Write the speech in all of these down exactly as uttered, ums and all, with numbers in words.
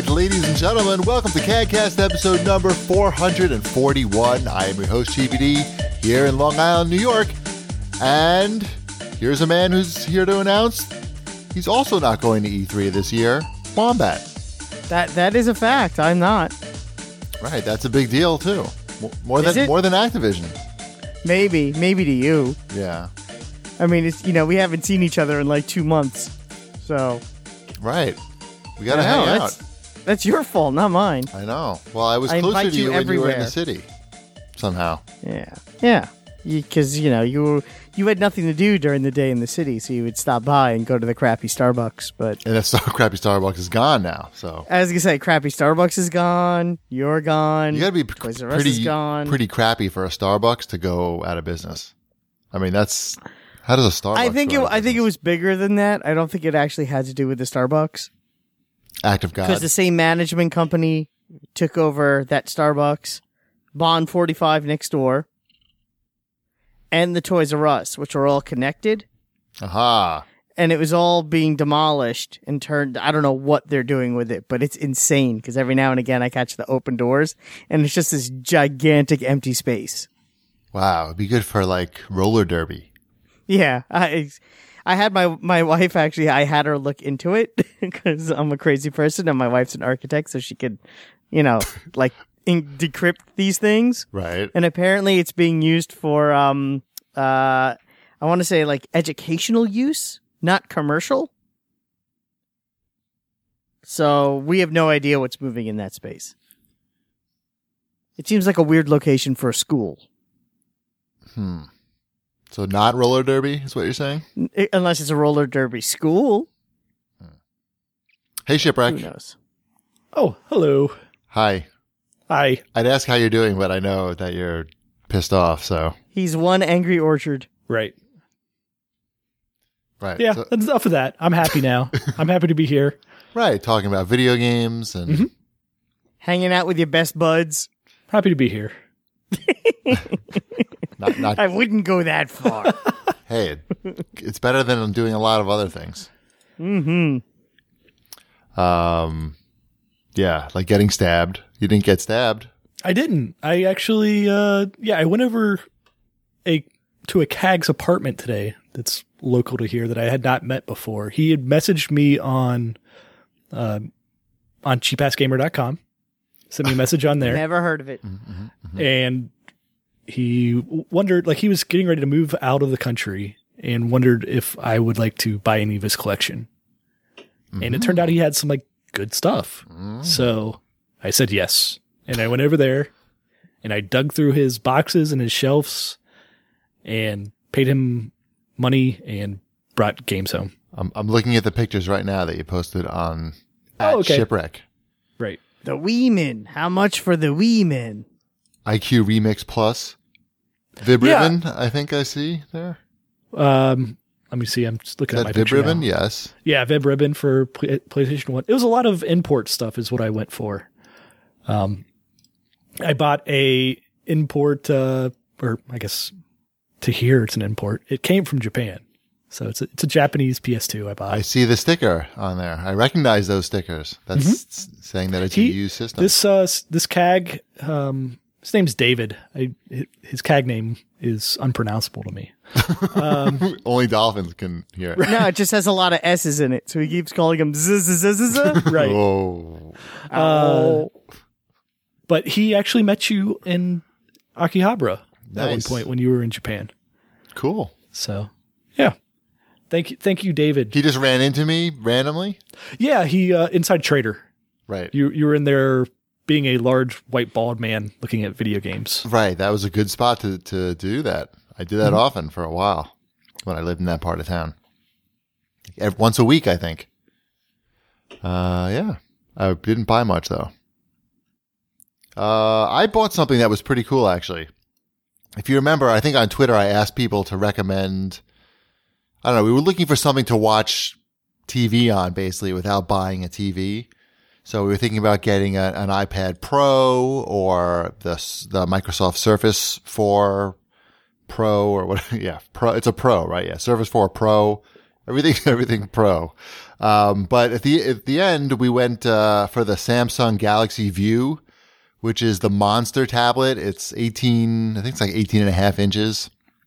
right, ladies and gentlemen, welcome to CADcast episode number four hundred forty-one. I am your host, G B D, here in Long Island, New York. And here's a man who's here to announce he's also not going to E three this year, Wombat. That That is a fact. I'm not. Right, that's a big deal, too. More Is than it? more than Activision. Maybe. Maybe to you. Yeah. I mean, it's you know, we haven't seen each other in like two months. So. Right. We got to I hang know, out. That's, that's your fault, not mine. I know. Well, I was I closer invite to you you when you were in everywhere. the city. Somehow. Yeah. Yeah. Because, you, you know, you were, you had nothing to do during the day in the city, so you would stop by and go to the crappy Starbucks. But And that star- crappy Starbucks is gone now, so. as I say, crappy Starbucks is gone. You're gone. You got to be p- Toys R Us is pretty, gone. pretty crappy for a Starbucks to go out of business. I mean, that's how does a Starbucks? I think it. go out of I think it business? was bigger than that. I don't think it actually had to do with the Starbucks. Act of God. Because the same management company took over that Starbucks, Bond forty-five next door, and the Toys R Us, which are all connected. Aha! And it was all being demolished and turned. I don't know what they're doing with it, but it's insane because every now and again I catch the open doors and it's just this gigantic empty space. Wow, it'd be good for like roller derby. Yeah, I, I had my my wife actually. I had her look into it because I'm a crazy person and my wife's an architect, so she could, you know, like in- decrypt these things. Right. And apparently, it's being used for um uh I want to say like educational use, not commercial. So we have no idea what's moving in that space. It seems like a weird location for a school. Hmm. So not roller derby is what you're saying? N- Unless it's a roller derby school. Hey, Who Shipwreck. knows? Oh, hello. Hi. Hi. I'd ask how you're doing, but I know that you're pissed off, so. He's one angry orchard. Right. Right. Yeah, So- that's enough of that. I'm happy now. I'm happy to be here. right. Talking about video games and. Mhm. Hanging out with your best buds. Happy to be here. Not, not, I wouldn't go that far. hey, it, it's better than doing a lot of other things. mm-hmm. Um, yeah, like getting stabbed. You didn't get stabbed. I didn't. I actually, uh, yeah, I went over a to a C A G's apartment today that's local to here that I had not met before. He had messaged me on, uh, on cheap ass gamer dot com. Sent me a message on there. Never heard of it. And he wondered, like, he was getting ready to move out of the country and wondered if I would like to buy any of his collection. And it turned out he had some, like, good stuff. So I said yes. And I went over there and I dug through his boxes and his shelves and paid him money and brought games home. I'm, I'm looking at the pictures right now that you posted on at Oh, okay. Shipwreck. Right. The Weeman. How much for the Weeman? I Q Remix Plus. Vib Yeah. Ribbon, I think I see there. Um, let me see. I'm just looking Is at my that Vib picture Ribbon? now. Yes. Yeah, Vib Ribbon for Play- PlayStation one. It was a lot of import stuff is what I went for. Um, I bought a import, uh, or I guess to here it's an import. It came from Japan. So it's a, it's a Japanese P S two I bought. I see the sticker on there. I recognize those stickers. That's s- saying that it's He- a used system. This, uh, s- this C A G, um, his name's David. I, his C A G name is unpronounceable to me. Um, Only dolphins can hear it. No, it just has a lot of S's in it, so he keeps calling him zzz, zzz, zzz, zzz. right. Oh. Uh, but he actually met you in Akihabara at one Nice. point when you were in Japan. Cool. So, yeah. Thank you, thank you, David. He just ran into me randomly? Yeah, he uh, Inside Trader. Right. You you were in there being a large white bald man looking at video games. Right. That was a good spot to, to do that. I did that often for a while when I lived in that part of town. Every, once a week, I think. Uh, yeah. I didn't buy much, though. Uh, I bought something that was pretty cool, actually. If you remember, I think on Twitter I asked people to recommend, I don't know, we were looking for something to watch T V on, basically, without buying a T V. So we were thinking about getting a, an iPad Pro or the the Microsoft Surface four Pro or what? Yeah, Pro. It's a Pro, right? Yeah, Surface four Pro Everything, everything pro. Um, but at the at the end, we went uh, for the Samsung Galaxy View, which is the monster tablet. It's eighteen, I think it's like eighteen and a half inches.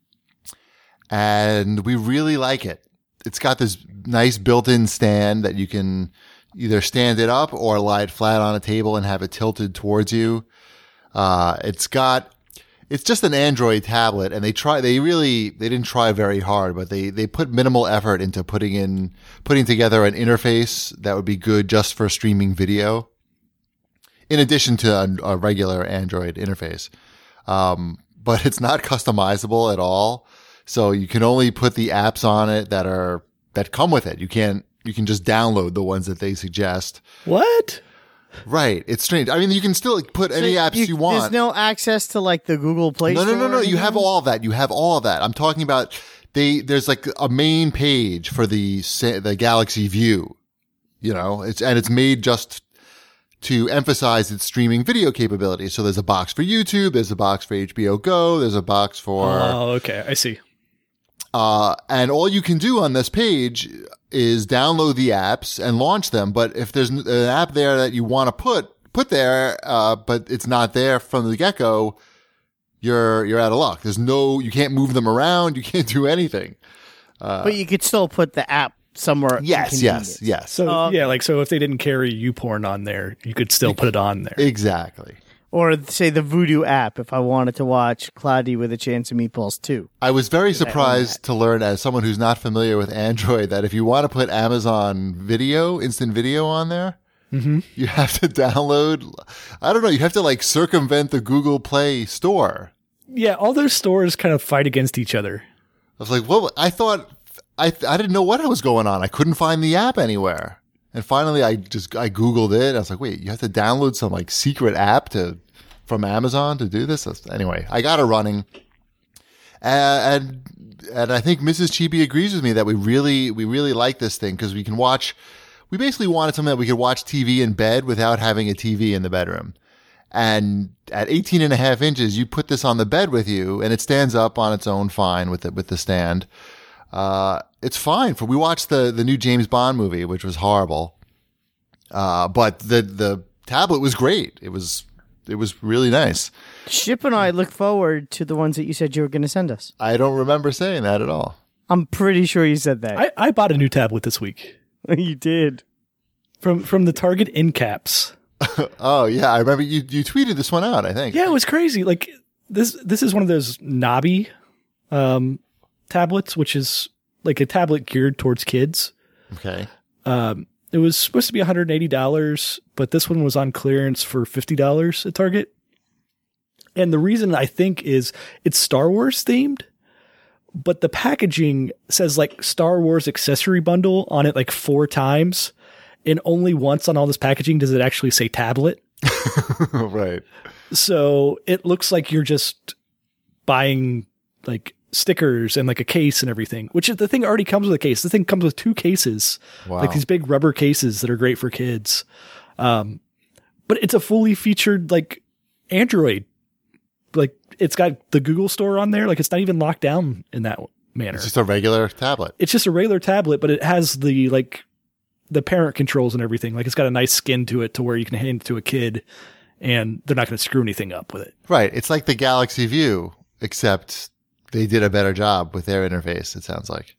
And we really like it. It's got this nice built-in stand that you can either stand it up or lie it flat on a table and have it tilted towards you. Uh, it's got, it's just an Android tablet, and they try, they really, they didn't try very hard, but they, they put minimal effort into putting in, putting together an interface that would be good just for streaming video, in addition to a, a regular Android interface. Um, but it's not customizable at all. So you can only put the apps on it that are, that come with it. You can't, you can just download the ones that they suggest. What? Right. It's strange. I mean, you can still put So any apps you, want. There's no access to like the Google Play No, Store. no, no, no. or You have anything? all of that. You have all of that. I'm talking about they, there's like a main page for the, Sa- the Galaxy View, you know, it's, and it's made just to emphasize its streaming video capabilities. So there's a box for YouTube. There's a box for H B O Go. There's a box for, Oh, okay. I see. Uh, and all you can do on this page is download the apps and launch them. But if there's an app there that you want to put, put there, uh, but it's not there from the get-go, you're, you're out of luck. There's no, you can't move them around. You can't do anything. But you could still put the app somewhere. Yes, yes, inconvenient. yes. So Oh, yeah, like so if they didn't carry YouPorn on there, you could still put it on there. Exactly. Or say the Voodoo app if I wanted to watch Cloudy with a Chance of Meatballs two. I was very that surprised to learn, as someone who's not familiar with Android, that if you want to put Amazon Video, instant video on there, Mm-hmm. you have to download, I don't know, you have to like circumvent the Google Play Store. Yeah, all those stores kind of fight against each other. I was like, well, I thought, I I didn't know what was going on. I couldn't find the app anywhere. And finally, I just, I Googled it. I was like, wait, you have to download some like secret app to, from Amazon to do this? Anyway, I got it running. And, and, and I think Missus Chibi agrees with me that we really, we really like this thing because we can watch, we basically wanted something that we could watch T V in bed without having a T V in the bedroom. And at eighteen and a half inches, you put this on the bed with you and it stands up on its own fine with the, with the stand. Uh, it's fine for, we watched the, the new James Bond movie, which was horrible. Uh, but the, the tablet was great. It was, it was really nice. Ship and I look forward to the ones that you said you were going to send us. I don't remember saying that at all. I'm pretty sure you said that. I, I bought a new tablet this week You did. from from the Target end caps. Oh yeah, I remember you, you tweeted this one out, I think. Yeah, it was crazy. Like this this is one of those knobby um, tablets, which is like a tablet geared towards kids. Okay. Um, it was supposed to be one hundred eighty dollars, but this one was on clearance for fifty dollars at Target. And the reason I think is it's Star Wars themed, but the packaging says like Star Wars accessory bundle on it like four times. And only once on all this packaging does it actually say tablet. Right. So it looks like you're just buying like stickers and like a case and everything, which is the thing already comes with a case. The thing comes with two cases, Wow. like these big rubber cases that are great for kids. Um, but it's a fully featured like Android. Like it's got the Google store on there. Like it's not even locked down in that manner. It's just a regular tablet. It's just a regular tablet, but it has the like the parent controls and everything. Like it's got a nice skin to it to where you can hand it to a kid and they're not going to screw anything up with it. Right. It's like the Galaxy View, except they did a better job with their interface, it sounds like.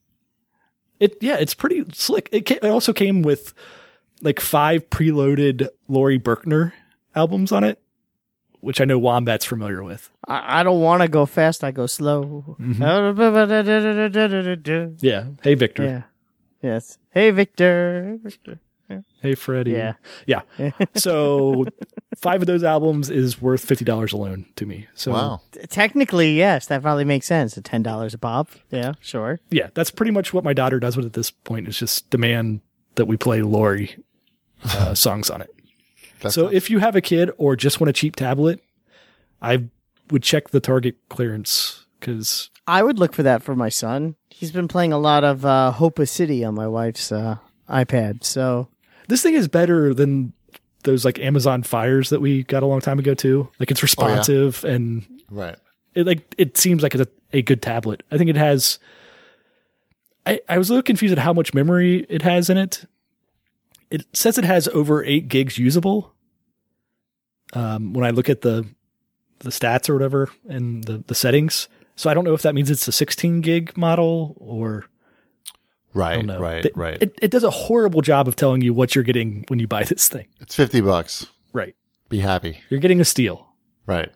It yeah, it's pretty slick. It, ca- it also came with like five preloaded Laurie Berkner albums on it, which I know Wombat's familiar with. I, I don't want to go fast. I go slow. Yeah. Hey, Victor. Yeah. Yes. Hey, Victor. Victor. Hey, Freddie. Yeah. Yeah. So five of those albums is worth fifty dollars alone to me. So Wow. Technically, yes, that probably makes sense. At ten dollars a pop. Yeah, sure. yeah, that's pretty much what my daughter does with it at this point is just demand that we play Laurie uh, songs on it. That's So not- if you have a kid or just want a cheap tablet, I would check the Target clearance because I would look for that for my son. He's been playing a lot of uh, Hopa City on my wife's uh, iPad. So this thing is better than those like Amazon Fires that we got a long time ago too. Like it's responsive and right. it like it seems like it's a, a good tablet. I think it has I, I was a little confused at how much memory it has in it. It says it has over eight gigs usable. Um, when I look at the the stats or whatever and the, the settings. So I don't know if that means it's a sixteen gig model or I Right, don't know. right, It- right. It, it does a horrible job of telling you what you're getting when you buy this thing. It's fifty bucks. Right. Be happy. You're getting a steal. Right.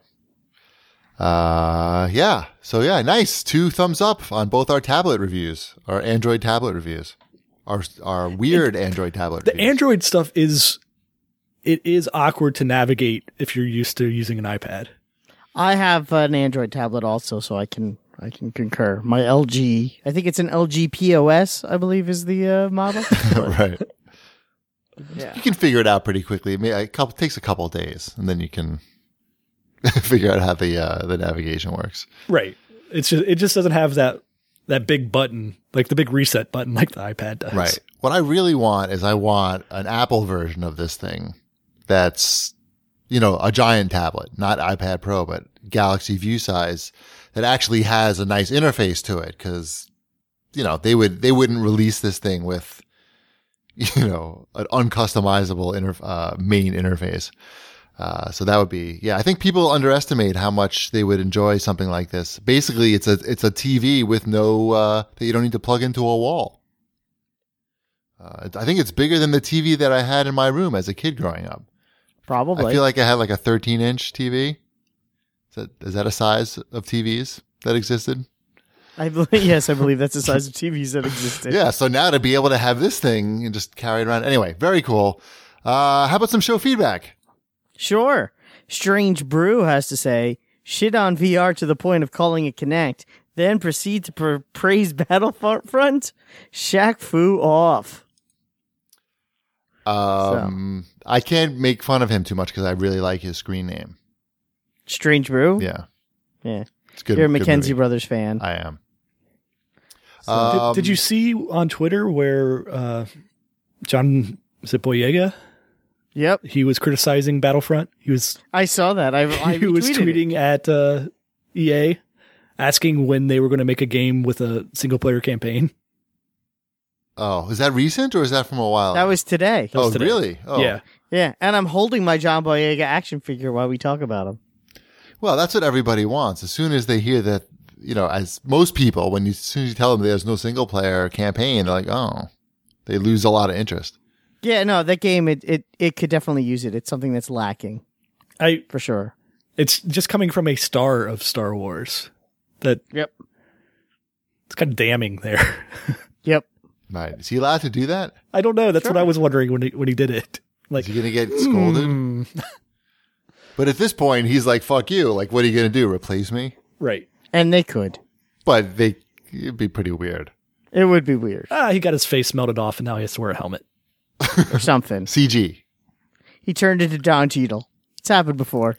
Uh, yeah. So yeah, nice. Two thumbs up on both our tablet reviews, our Android tablet reviews, our our weird Android tablet. The reviews. Android stuff is, it is awkward to navigate if you're used to using an iPad. I have an Android tablet also, so I can I can concur. My L G, I think it's an L G P O S, I believe is the uh, model. right. Yeah. You can figure it out pretty quickly. It may, a couple takes a couple of days, and then you can figure out how the uh, the navigation works. Right. It's just, it just doesn't have that, that big button, like the big reset button like the iPad does. Right. What I really want is I want an Apple version of this thing that's, you know, a giant tablet, not iPad Pro, but Galaxy View size that actually has a nice interface to it. Cause, you know, they would, they wouldn't release this thing with, you know, an uncustomizable inter, uh, main interface. Uh, so that would be, yeah, I think people underestimate how much they would enjoy something like this. Basically, it's a, it's a T V with no, uh, that you don't need to plug into a wall. Uh, I think it's bigger than the T V that I had in my room as a kid growing up. Probably. I feel like I had like a thirteen inch T V. Is that, is that a size of T Vs that existed? I believe, yes, I believe that's the size of T Vs that existed. Yeah. So now to be able to have this thing and just carry it around. Anyway, very cool. Uh, how about some show feedback? Sure. Strange Brew has to say, shit on V R to the point of calling it Kinect, then proceed to pr- praise Battlefront? Shaq Fu off. Um, I can't make fun of him too much because I really like his screen name. Strange Brew? Yeah. Yeah. It's good. You're a good Mackenzie movie. Brothers fan. I am. Did, Um, did you see on Twitter where uh, John is it Boyega? Yep. He was criticizing Battlefront. He was I saw that. I, I he was retweeted it. tweeting at uh, E A, asking when they were going to make a game with a single player campaign. Oh, is that recent or is that from a while? That was today. Oh, was today. really? Oh, Yeah, Yeah, and I'm holding my John Boyega action figure while we talk about him. Well, that's what everybody wants. As soon as they hear that, you know, as most people, when you, as soon as you tell them there's no single player campaign, they're like, oh, they lose a lot of interest. Yeah, no, that game, it, it, it could definitely use it. It's something that's lacking, I. for sure. It's just coming from a star of Star Wars. That Yep. it's kind of damning there. Yep. Right. Is he allowed to do that? I don't know. That's Sure. what I was wondering when he when he did it. Like, Is he going to get scolded? Hmm. But at this point, he's like, fuck you. Like, what are you going to do? Replace me? right? And they could. But they, it'd be pretty weird. It would be weird. Ah, he got his face melted off, and now he has to wear a helmet. Or something. C G. He turned into Don Cheadle. It's happened before.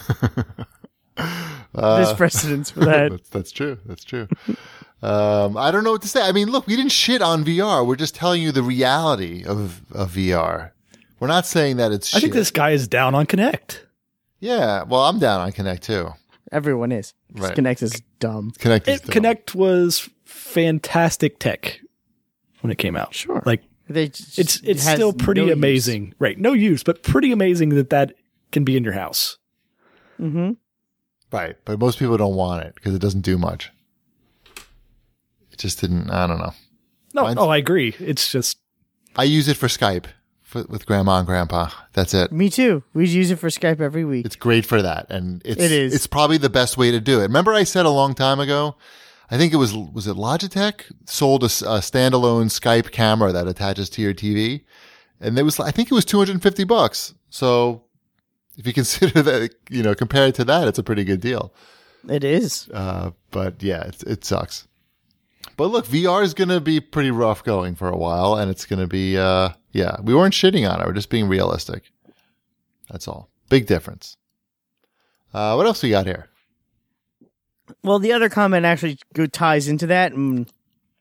There's precedence for that. That's, that's true. That's true. um, I don't know what to say. I mean, look, we didn't shit on V R. We're just telling you the reality of, of V R. We're not saying that it's I shit. think this guy is down on Kinect. Yeah. Well, I'm down on Kinect too. Everyone is. Right. Kinect is dumb. Kinect is It, dumb. Kinect was fantastic tech when it came out. Sure. Like, They just, it's it it's has still pretty no use. amazing, right? No use, but pretty amazing that that can be in your house. Mm-hmm. Right. But most people don't want it because it doesn't do much. It just didn't, I don't know. No, Mine's- oh, I agree. It's just I use it for Skype for, with grandma and grandpa. That's it. Me too. We use it for Skype every week. It's great for that. And it's, It is. it's probably the best way to do it. Remember I said a long time ago, I think it was, was it Logitech sold a, s- a standalone Skype camera that attaches to your T V. And there was, I think it was two hundred fifty bucks. So if you consider that, you know, compared to that, it's a pretty good deal. It is. Uh, but yeah, it, it sucks. But look, V R is going to be pretty rough going for a while, and it's going to be, uh, yeah, we weren't shitting on it. We're just being realistic. That's all. Big difference. Uh, what else we got here? Well, the other comment actually go- ties into that, and,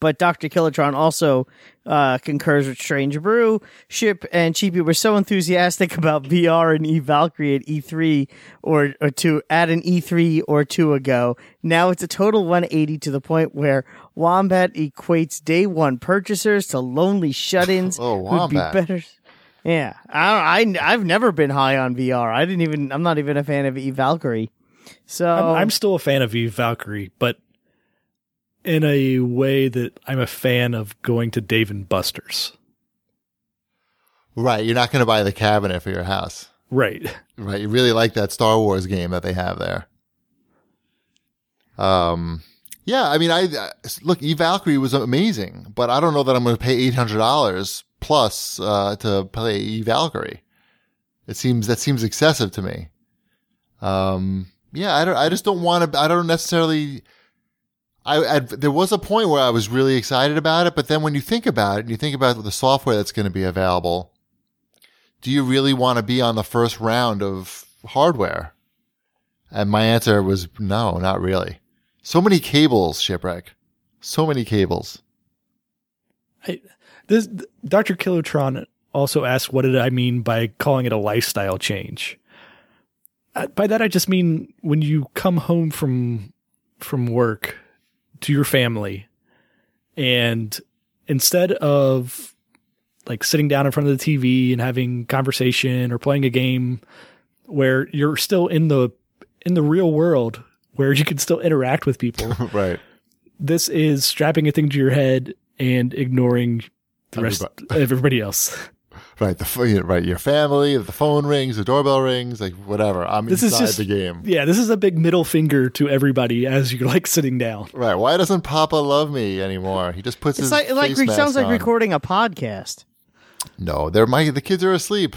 but Doctor Killatron also uh, concurs with Strange Brew. Ship and Cheapy were so enthusiastic about V R and eValkyrie at E three or, or two at an E three or two ago. Now it's a total one eighty to the point where Wombat equates day one purchasers to lonely shut-ins Oh, who'd be Wombat. better. Yeah, I, I I've never been high on V R. I didn't even. I'm not even a fan of eValkyrie. So I'm, I'm still a fan of Eve Valkyrie, but in a way that I'm a fan of going to Dave and Buster's. Right. You're not going to buy the cabinet for your house. Right. Right. You really like that Star Wars game that they have there. Um, yeah, I mean, I, I look, eValkyrie was amazing, but I don't know that I'm going to pay eight hundred dollars plus, uh, to play eValkyrie. It seems, that seems excessive to me. Um, yeah, I don't, I just don't want to, I don't necessarily, I, I, there was a point where I was really excited about it, but then when you think about it, and you think about the software that's going to be available, do you really want to be on the first round of hardware? And my answer was no, not really. So many cables, Shipwreck. So many cables. I, this Doctor Kilotron also asked, what did I mean by calling it a lifestyle change? Uh, by that, I just mean when you come home from from work to your family, and instead of like sitting down in front of the T V and having conversation or playing a game where you're still in the in the real world where you can still interact with people. Right. This is strapping a thing to your head and ignoring the rest Everybody. of everybody else. Right. The ph- right. Your family, the phone rings, the doorbell rings, like whatever. I'm This is inside just the game. Yeah, this is a big middle finger to everybody as you're like sitting down. Right. Why doesn't Papa love me anymore? He just puts it's his like like face it mask sounds like on. recording a podcast. No, they're my the kids are asleep.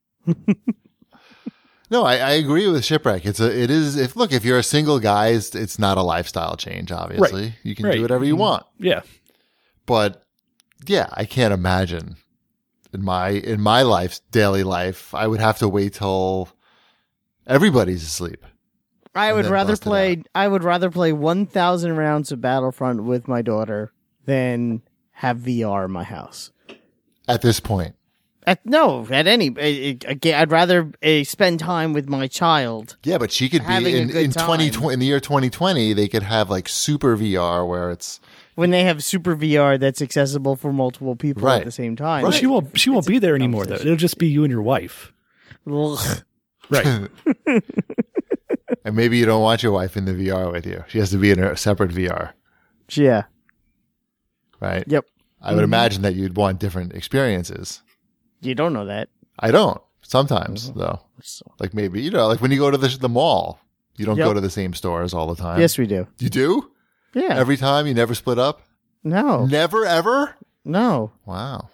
No, I, I agree with Shipwreck. It's a it is if look if you're a single guy, it's, it's not a lifestyle change. Obviously, Right. you can Right. do whatever you want. Yeah. But yeah, I can't imagine in my in my life's daily life, I would have to wait till everybody's asleep. I And would then rather bust it play. out. I would rather play one thousand rounds of Battlefront with my daughter than have V R in my house. At this point, At, no, at any. I- I- again, I'd rather uh, spend time with my child. yeah, but she could Having be a in good in time. twenty twenty in the year twenty twenty. They could have like super V R where it's When they have super V R that's accessible for multiple people Right. at the same time. Well, she won't she won't be there anymore though. It'll just be you and your wife. Ugh. Right. and maybe you don't want your wife in the V R with you. She has to be in a separate V R, Yeah. right? Yep. I would imagine that you'd want different experiences. You don't know that. I don't. Sometimes, Mm-hmm. though. So- Like maybe, you know, like when you go to the, the mall, you don't Yep. go to the same stores all the time. Yes, we do. You do? Yeah. Every time? You never split up? no. Never, ever? No. Wow.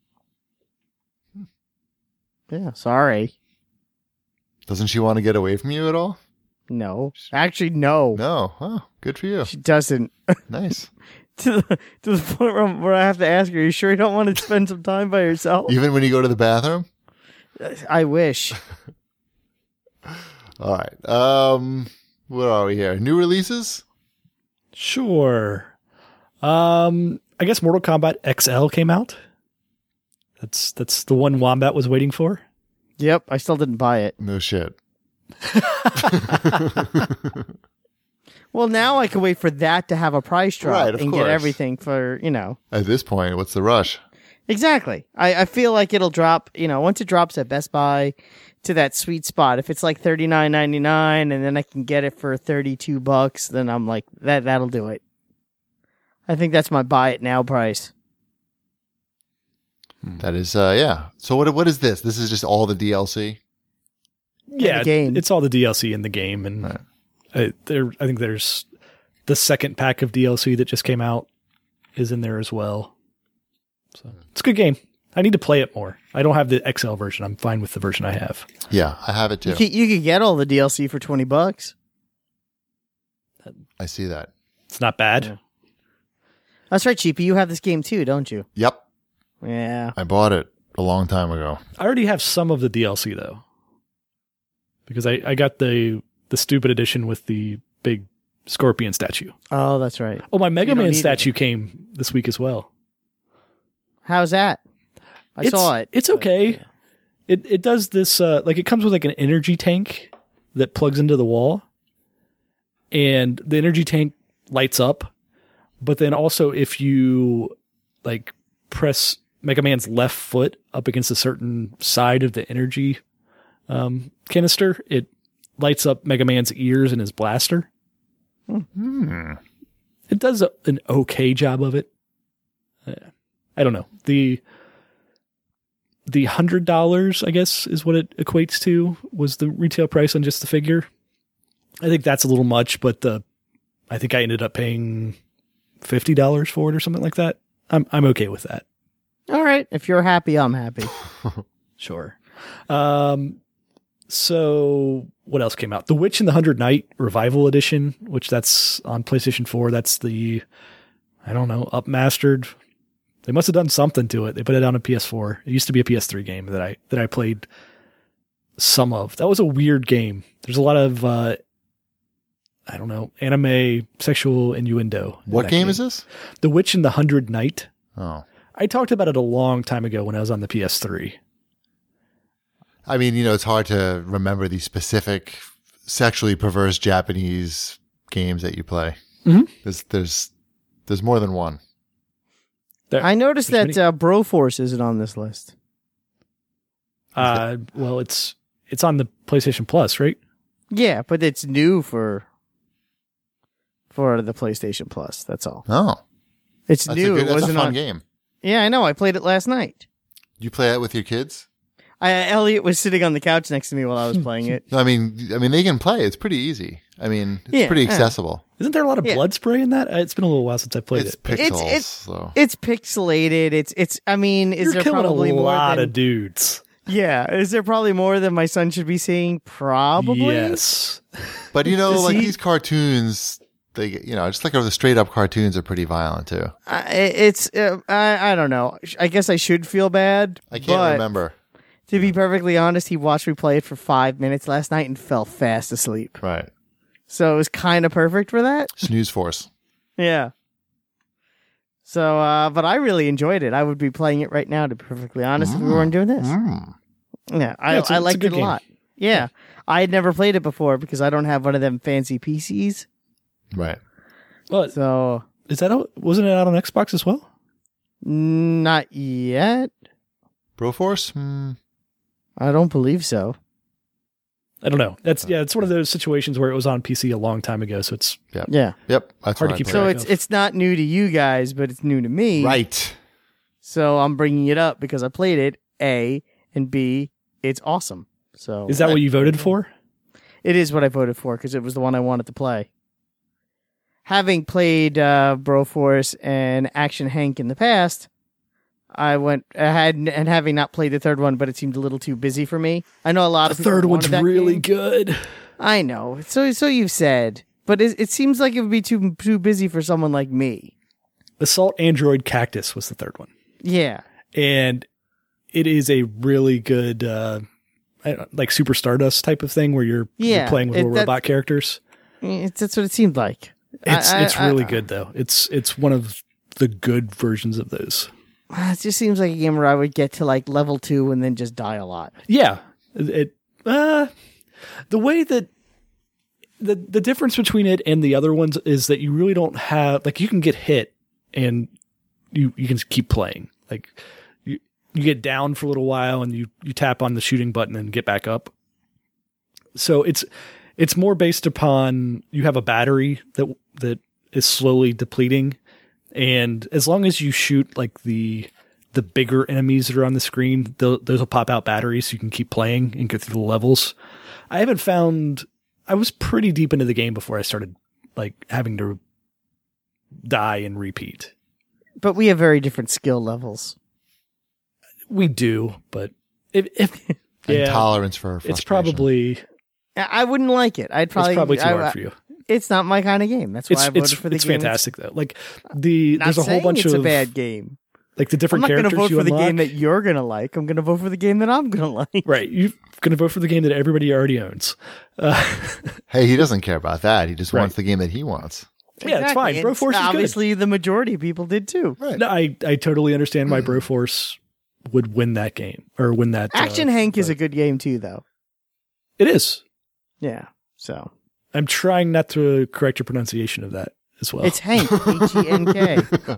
Yeah. Sorry. Doesn't she want to get away from you at all? No. Actually, no. No. Oh, good for you. She doesn't. Nice. to the to the point where, where I have to ask her, "Are you sure you don't want to spend some time by yourself?" Even when you go to the bathroom? I wish. All right. Um, what are we here? New releases? Sure. Um I guess Mortal Kombat X L came out. That's that's the one Wombat was waiting for. Yep. I still didn't buy it. No shit. Well, now I can wait for that to have a price drop Right, of and course. get everything for you know. At this point, what's the rush? Exactly. I, I feel like it'll drop, you know, once it drops at Best Buy to that sweet spot. If it's like thirty-nine ninety-nine and then I can get it for thirty-two bucks, then I'm like, that, that'll do it. I think that's my buy it now price. That is, uh, yeah. So what? What is this? This is just all the D L C? Yeah, the game. it's all the D L C in the game, and Right. I, there I think there's the second pack of D L C that just came out is in there as well. So it's a good game. I need to play it more. I don't have the X L version. I'm fine with the version I have. Yeah, I have it too. You could, you could get all the D L C for twenty bucks. I see that. It's not bad. Yeah. That's right, Cheapy. You have this game too, don't you? Yep. Yeah. I bought it a long time ago. I already have some of the D L C though, because I, I got the the stupid edition with the big Scorpion statue. Oh, that's right. Oh, my Mega You don't Man need statue came this week as well. How's that? I it's, saw it. It's but- okay. It it does this uh, like it comes with like an energy tank that plugs into the wall, and the energy tank lights up. But then also, if you like press Mega Man's left foot up against a certain side of the energy um, canister, it lights up Mega Man's ears and his blaster. Hmm. It does a, an okay job of it. Uh, I don't know. The the hundred dollars, I guess, is what it equates to, was the retail price on just the figure. I think that's a little much, but the I think I ended up paying fifty dollars for it or something like that. I'm I'm okay with that. All right. If you're happy, I'm happy. Sure. Um, so what else came out? The Witch and the Hundred Knight Revival Edition, which that's on PlayStation four. That's the, I don't know, upmastered. They must have done something to it. They put it on a P S four. It used to be a P S three game that I that I played some of. That was a weird game. There's a lot of uh, I don't know, anime sexual innuendo. in What that game is this? The Witch and the Hundred Knight. Oh. I talked about it a long time ago when I was on the P S three. I mean, you know, it's hard to remember these specific sexually perverse Japanese games that you play. Mhm. There's, there's, there's more than one. There- I noticed There's that uh, Broforce isn't on this list. Uh, well, it's it's on the PlayStation Plus, right? Yeah, but it's new for for the PlayStation Plus. That's all. Oh, It's that's new. a good, it that's a wasn't fun on. game. Yeah, I know. I played it last night. You play it with your kids? I, Elliot was sitting on the couch next to me while I was playing it. I mean, I mean, they can play. It's pretty easy. I mean, it's Yeah, pretty yeah. accessible. Isn't there a lot of Yeah. blood spray in that? Uh, It's been a little while since I played It's it. pixels, It's- it's- so It's pixelated. It's it's. I mean, is You're there killing probably a more lot than, of dudes. Yeah, is there probably more than my son should be seeing? Probably. Yes. But you know, Does like he- these cartoons, they you know, just like the straight up cartoons are pretty violent too. I, it's. Uh, I I don't know. I guess I should feel bad. I can't but remember. To be perfectly honest, he watched me play it for five minutes last night and fell fast asleep. Right. So it was kind of perfect for that. Snooze Force. Yeah. So, uh, but I really enjoyed it. I would be playing it right now, to be perfectly honest, if we weren't doing this. Mm. Yeah, I, Yeah, it's a- I it's a liked good it a game. lot. Yeah. I had never played it before because I don't have one of them fancy P Cs. Right. Well, So, is that out, wasn't it out on Xbox as well? not yet. Broforce? Hmm. I don't believe so. I don't know. That's yeah. It's one of those situations where it was on P C a long time ago, so it's Yeah. Yep. That's Hard to what I keep played. So track it's of. it's not new to you guys, but it's new to me. Right. So I'm bringing it up because I played it, A, and B, it's awesome. So is that what you voted for? It is what I voted for because it was the one I wanted to play. Having played uh, Broforce and Action Hank in the past, I went ahead and, and having not played the third one, but it seemed a little too busy for me. I know a lot The of people third one's wanted that really game. good. I know. So so you've said, but it, it seems like it would be too too busy for someone like me. Assault Android Cactus was the third one, Yeah. and it is a really good, uh, I don't- like Super Stardust type of thing where you're, you're Yeah, playing with it- little that- robot characters. It's, that's what it seemed like. It's I- I- it's really I- good though. It's it's one of the good versions of those. It just seems like a game where I would get to like level two and then just die a lot. Yeah, it uh, the way that the the difference between it and the other ones is that you really don't have like you can get hit and you you can keep playing. Like you you get down for a little while and you you tap on the shooting button and get back up. So it's it's more based upon you have a battery that that is slowly depleting, and as long as you shoot like the the bigger enemies that are on the screen, those will pop out batteries so you can keep playing and get through the levels. I haven't found I was pretty deep into the game before I started like having to die and repeat. But we have very different skill levels. We do, but if, if And yeah, tolerance for it's frustration. probably I I wouldn't like it. I'd probably it's probably too I- hard I- for you. It's not my kind of game. That's why It's I voted it's for the it's game. fantastic though. Like the Not there's a whole saying bunch it's of a bad game. like the I'm different not going to characters vote you for the unlock. game that you're going to like. I'm going to vote for the game that I'm going to like. Right, you're going to vote for the game that everybody already owns. Uh, Hey, he doesn't care about that. He just Right. wants the game that he wants. Yeah, it's fine. Exactly. Broforce is good. Obviously, the majority of people did too. Right. no, I I totally understand why Broforce would win that game or win that. Action uh, Hank is uh, a good game too, though. It is. Yeah. So I'm trying not to correct your pronunciation of that as well. it's Hank. H E N K.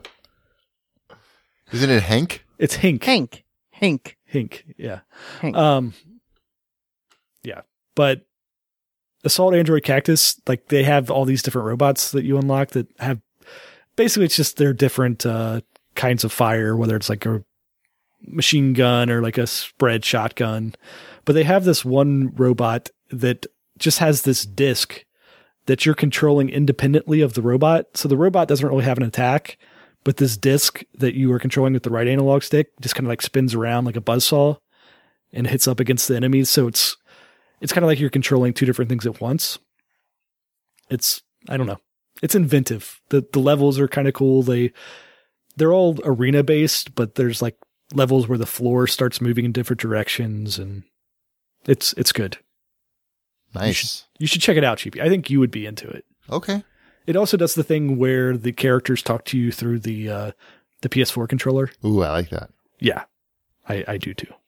Isn't it Hank? It's Hink. Hank. Hank. Hink. Yeah. Hank. Um. Yeah, but Assault Android Cactus, like they have all these different robots that you unlock that have basically it's just they're different uh, kinds of fire, whether it's like a machine gun or like a spread shotgun. But they have this one robot that just has this disc that you're controlling independently of the robot. So the robot doesn't really have an attack, but this disc that you are controlling with the right analog stick just kind of like spins around like a buzzsaw and hits up against the enemies. So it's it's kind of like you're controlling two different things at once. It's I don't know. It's inventive. The the levels are kind of cool. They they're all arena based, but there's like levels where the floor starts moving in different directions, and it's it's good. Nice. You should check it out, Cheapy. I think you would be into it. Okay. It also does the thing where the characters talk to you through the uh, the P S four controller. Ooh, I like that. Yeah, I, I do too.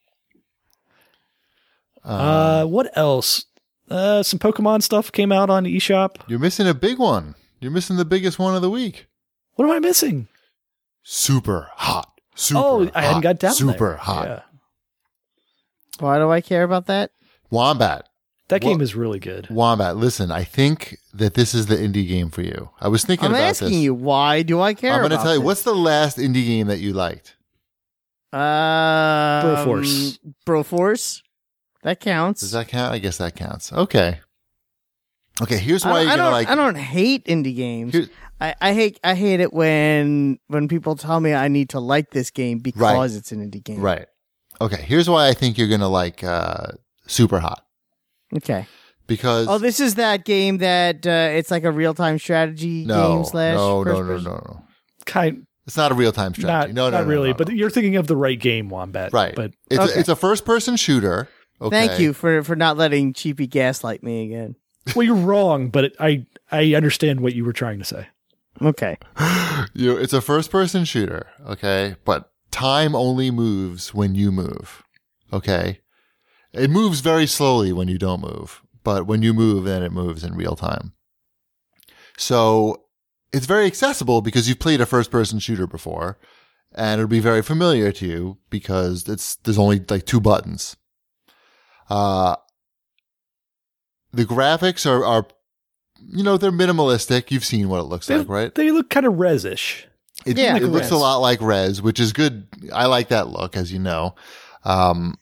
Um, Uh, what else? Uh, some Pokemon stuff came out on eShop. You're missing a big one. You're missing the biggest one of the week. What am I missing? Super hot. Super oh, I hadn't hot, got down Super there. hot. Yeah. Why do I care about that? Wombat. That Well- game is really good. Wombat, listen, I think that this is the indie game for you. I was thinking I'm about asking this. you, why do I care I'm going to about tell you, this? what's the last indie game that you liked? Um, Broforce. Broforce. That counts. Does that count? I guess that counts. Okay. Okay, here's I why don't, you're I going to don't, like I don't hate indie games. Here- I, I hate I hate it when when people tell me I need to like this game because Right. it's an indie game. Right. Okay, here's why I think you're going to like uh, Super Hot. Okay. Because Oh, this is that game that uh, it's like a real time strategy no, game slash. no, no, first no, person? no, no. Kind, It's not a real-time not, strategy. no, no, not no, really. no, no. But you're thinking of the right game, Wombat. Right. But It's Okay. a, it's a first-person shooter. Okay. Thank you for for not letting Cheapy gaslight me again. well, you're wrong. But it, I I understand what you were trying to say. Okay. You, it's a first-person shooter. Okay, but time only moves when you move. Okay, it moves very slowly when you don't move, but when you move, then it moves in real time. So it's very accessible because you've played a first-person shooter before, and it'll be very familiar to you because it's there's only like two buttons. Uh, the graphics are are, you know, they're minimalistic. You've seen what it looks They, like, right? they look kind of res-ish. It, Yeah. it Like looks Res. a lot like Res, which is good. I like that look, as you know. Um,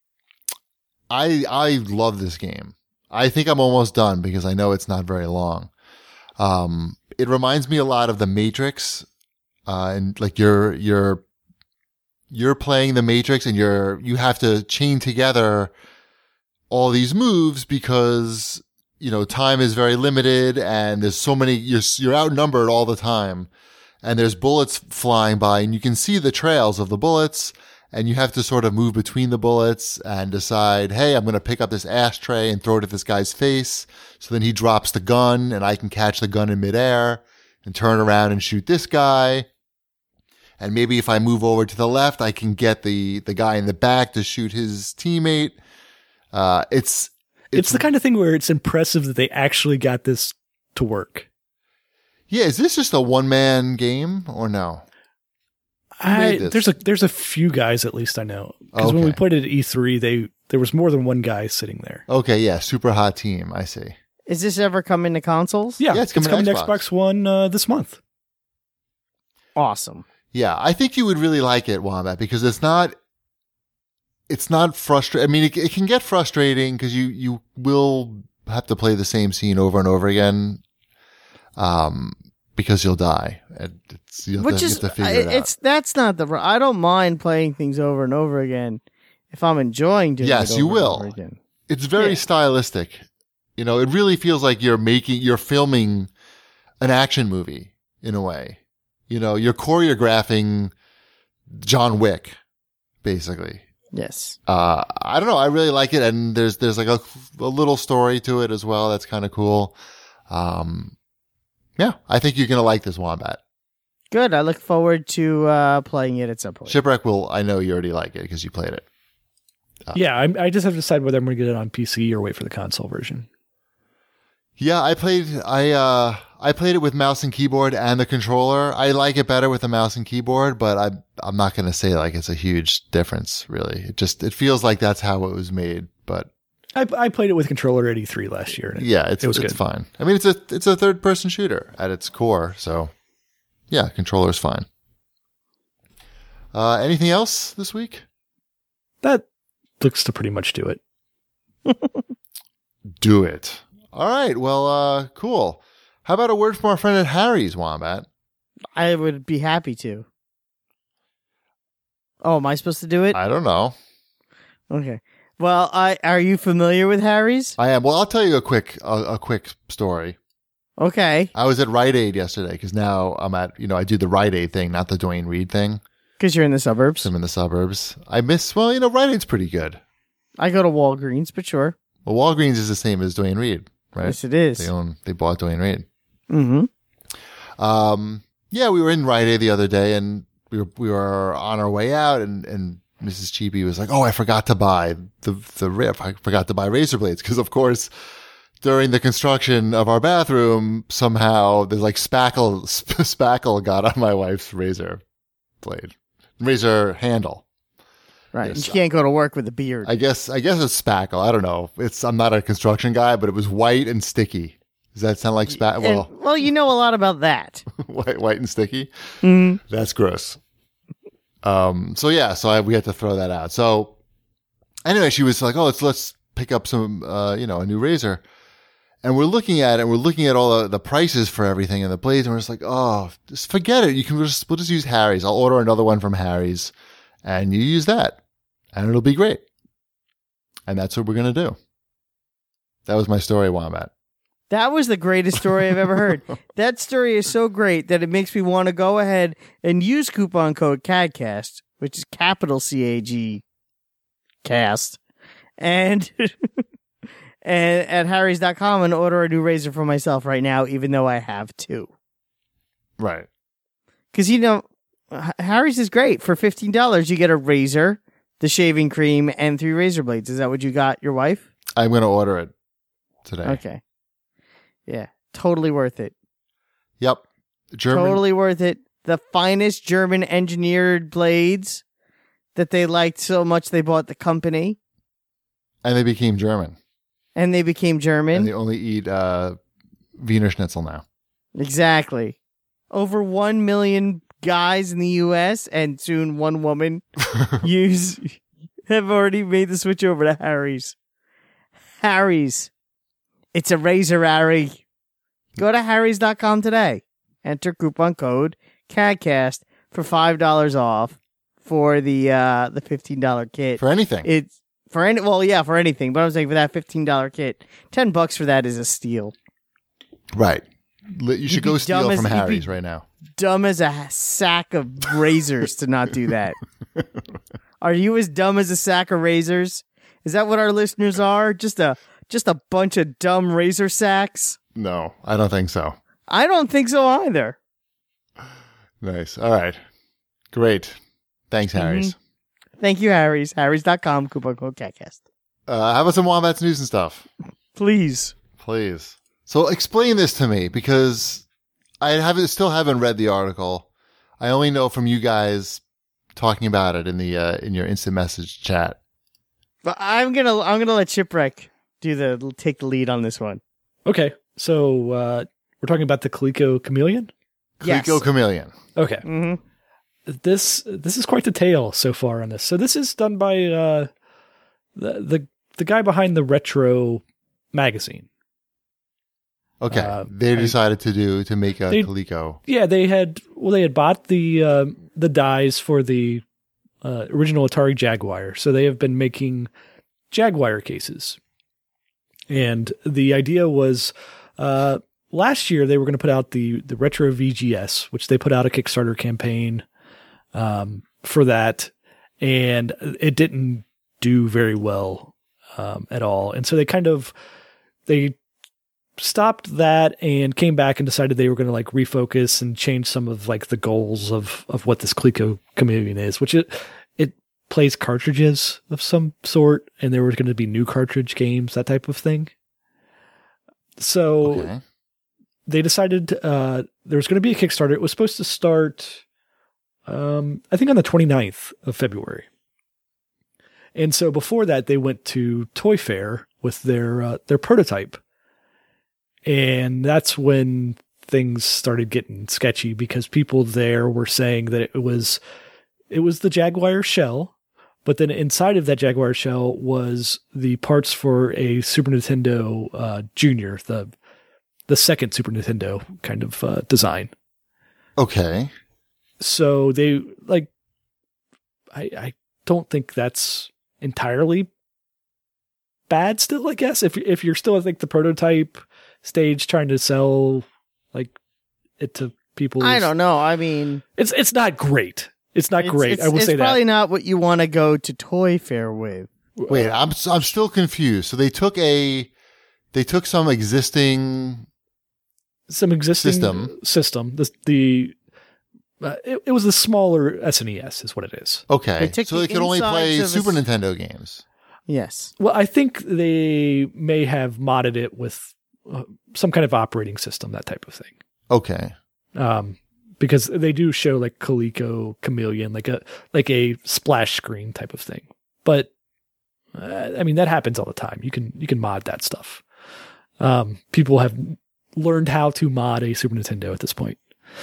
I I love this game. I think I'm almost done because I know it's not very long. Um, it reminds me a lot of The Matrix, uh, and like you're you're you're playing The Matrix, and you're you have to chain together all these moves because you know time is very limited, and there's so many. You're you're outnumbered all the time. And there's bullets flying by, and you can see the trails of the bullets, and you have to sort of move between the bullets and decide, hey, I'm going to pick up this ashtray and throw it at this guy's face. So then he drops the gun, and I can catch the gun in midair and turn around and shoot this guy. And maybe if I move over to the left, I can get the, the guy in the back to shoot his teammate. Uh, it's, It's, the kind of thing where it's impressive that they actually got this to work. yeah, is this just a one man game or no? I, made this? there's a there's a few guys at least I know because when we Okay. played it at E three, they there was more than one guy sitting there. Okay, yeah, super hot team. I see. Is this ever coming to consoles? Yeah, Yeah, it's it's coming, coming to to Xbox. Xbox One uh, this month. Awesome. Yeah, I think you would really like it, Wombat, because it's not, it's not frustrating. I mean, it, it can get frustrating because you, you will have to play the same scene over and over again, um, because you'll die. And it's, you'll have Which to, is you have to I- figure it out. it's that's not the I don't mind playing things over and over again if I'm enjoying doing Yes, it. you over and will. over again. It's very Yeah. stylistic. You know, it really feels like you're making, you're filming an action movie in a way. You know, you're choreographing John Wick, basically. Yes. Uh, I don't know. I really like it. And there's, there's like a, a little story to it as well. That's kind of cool. Um, yeah, I think you're going to like this Wombat. Good. I look forward to uh, playing it at some point. Shipwreck will, I know you already like it because you played it. Uh, yeah, I, I just have to decide whether I'm going to get it on P C or wait for the console version. Yeah, I played, I, uh, I played it with mouse and keyboard and the controller. I like it better with the mouse and keyboard, but I, I'm not going to say like it's a huge difference, really. It just, it feels like that's how it was made, but. I, I played it with controller at E three last year. And it, yeah, it's, it was it's good. fine. I mean, it's a, it's a third person shooter at its core. So yeah, controller's fine. Uh, anything else this week? That looks to pretty much do it. Do it. All right. Well, uh, cool. How about a word from our friend at Harry's, Wombat? I would be happy to. Oh, am I supposed to do it? I don't know. Okay. Well, I are you familiar with Harry's? I am. Well, I'll tell you a quick, a, a quick story. Okay. I was at Rite Aid yesterday because now I'm at, you know, I do the Rite Aid thing, not the Dwayne Reed thing. Because you're in the suburbs. I'm in the suburbs. I miss, well, you know, Rite Aid's pretty good. I go to Walgreens, but sure. Well, Walgreens is the same as Dwayne Reed, right? Yes, it is. They own, they bought Dwayne Reed. Mm-hmm. Um, yeah, we were in Rite Aid the other day and we were, we were on our way out and, and Missus Cheapy was like, oh, I forgot to buy the, the rip. I forgot to buy razor blades. Cause of course, during the construction of our bathroom, somehow there's like spackle, sp- spackle got on my wife's razor blade, razor handle. Right. Yes. And you can't go to work with a beard. I guess, I guess it's spackle. I don't know. It's, I'm not a construction guy, but it was white and sticky. Does that sound like spackle? And- Well, well, you know a lot about that. white, white and sticky. Mm. That's gross. Um, so yeah, so I, we had to throw that out. So anyway, she was like, oh, let's, let's pick up some, uh, you know, a new razor. And we're looking at it and we're looking at all the, the prices for everything and the blades. And we're just like, oh, just forget it. You can just, we'll just use Harry's. I'll order another one from Harry's and you use that and it'll be great. And that's what we're going to do. That was my story, Wombat. That was the greatest story I've ever heard. That story is so great that it makes me want to go ahead and use coupon code CAGCAST, which is capital C A G cast, and and at harrys dot com and order a new razor for myself right now, even though I have two. Right. Because, you know, H- Harry's is great. For fifteen dollars, you get a razor, the shaving cream, and three razor blades. Is that what you got your wife? I'm going to order it today. Okay. Yeah, totally worth it. Yep. German. Totally worth it. The finest German engineered blades that they liked so much they bought the company. And they became German. And they became German. And they only eat uh, Wiener Schnitzel now. Exactly. Over one million guys in the U S and soon one woman use have already made the switch over to Harry's. Harry's. It's a razor, Harry. Go to harrys dot com today. Enter coupon code CAGCAST for five dollars off for the uh, the fifteen dollars kit. For anything. It's for any well, yeah, for anything. But I'm saying for that fifteen dollars kit, ten bucks for that is a steal. Right. You should You'd be go steal dumb as- from you'd be- Harry's right now. Dumb as a sack of razors to not do that. Are you as dumb as a sack of razors? Is that what our listeners are? Just a just a bunch of dumb razor sacks? No, I don't think so. I don't think so either. Nice. All right. Great. Thanks, Harry's. Thank you, Harry's. harrys dot com, coupon code CAGCAST. Uh, how about some Wombats news and stuff? Please. Please. So explain this to me because I haven't still haven't read the article. I only know from you guys talking about it in the uh, in your instant message chat. But I'm gonna I'm gonna let Shipwreck do the take the lead on this one. Okay, so uh, we're talking about the Coleco Chameleon. Yes. Coleco Chameleon. Okay, Mm-hmm. this this is quite the tale so far on this. So this is done by uh, the the the guy behind the Retro magazine. Okay, Uh, they I- decided to do to make a They- Coleco. Yeah, they had well, they had bought the uh, the dies for the uh, original Atari Jaguar, so they have been making Jaguar cases. And the idea was uh, last year they were going to put out the the Retro V G S, which they put out a Kickstarter campaign, um, for that, and it didn't do very well um, at all. And so they kind of they stopped that and came back and decided they were going to like refocus and change some of like the goals of of what this Coleco Chameleon is, which it it plays cartridges of some sort, and there were going to be new cartridge games, that type of thing. So Okay. they decided uh, there was going to be a Kickstarter. It was supposed to start, um, I think, on the twenty-ninth of February. And so before that, they went to Toy Fair with their uh, their prototype. And that's when things started getting sketchy, because people there were saying that it was it was the Jaguar shell, but then inside of that Jaguar shell was the parts for a Super Nintendo uh, Junior, the the second Super Nintendo kind of uh, design. Okay. So they like, I I don't think that's entirely bad still, I guess. If if you're still, I think, the prototype stage trying to sell like it to people. I don't know. I mean, It's it's not great. It's not it's, great. It's, I will it's say probably that. not what you want to go to Toy Fair with. Wait, I'm I'm still confused. So they took a they took some existing Some existing System. system. The the uh, it, it was the smaller S N E S is what it is. okay, They took so the they could only play insides of a Super s- Nintendo games. Yes. Well, I think they may have modded it with uh, some kind of operating system, that type of thing. Okay. Um, because they do show like Coleco Chameleon, like a like a splash screen type of thing. But uh, I mean, that happens all the time. You can you can mod that stuff. Um, people have learned how to mod a Super Nintendo at this point.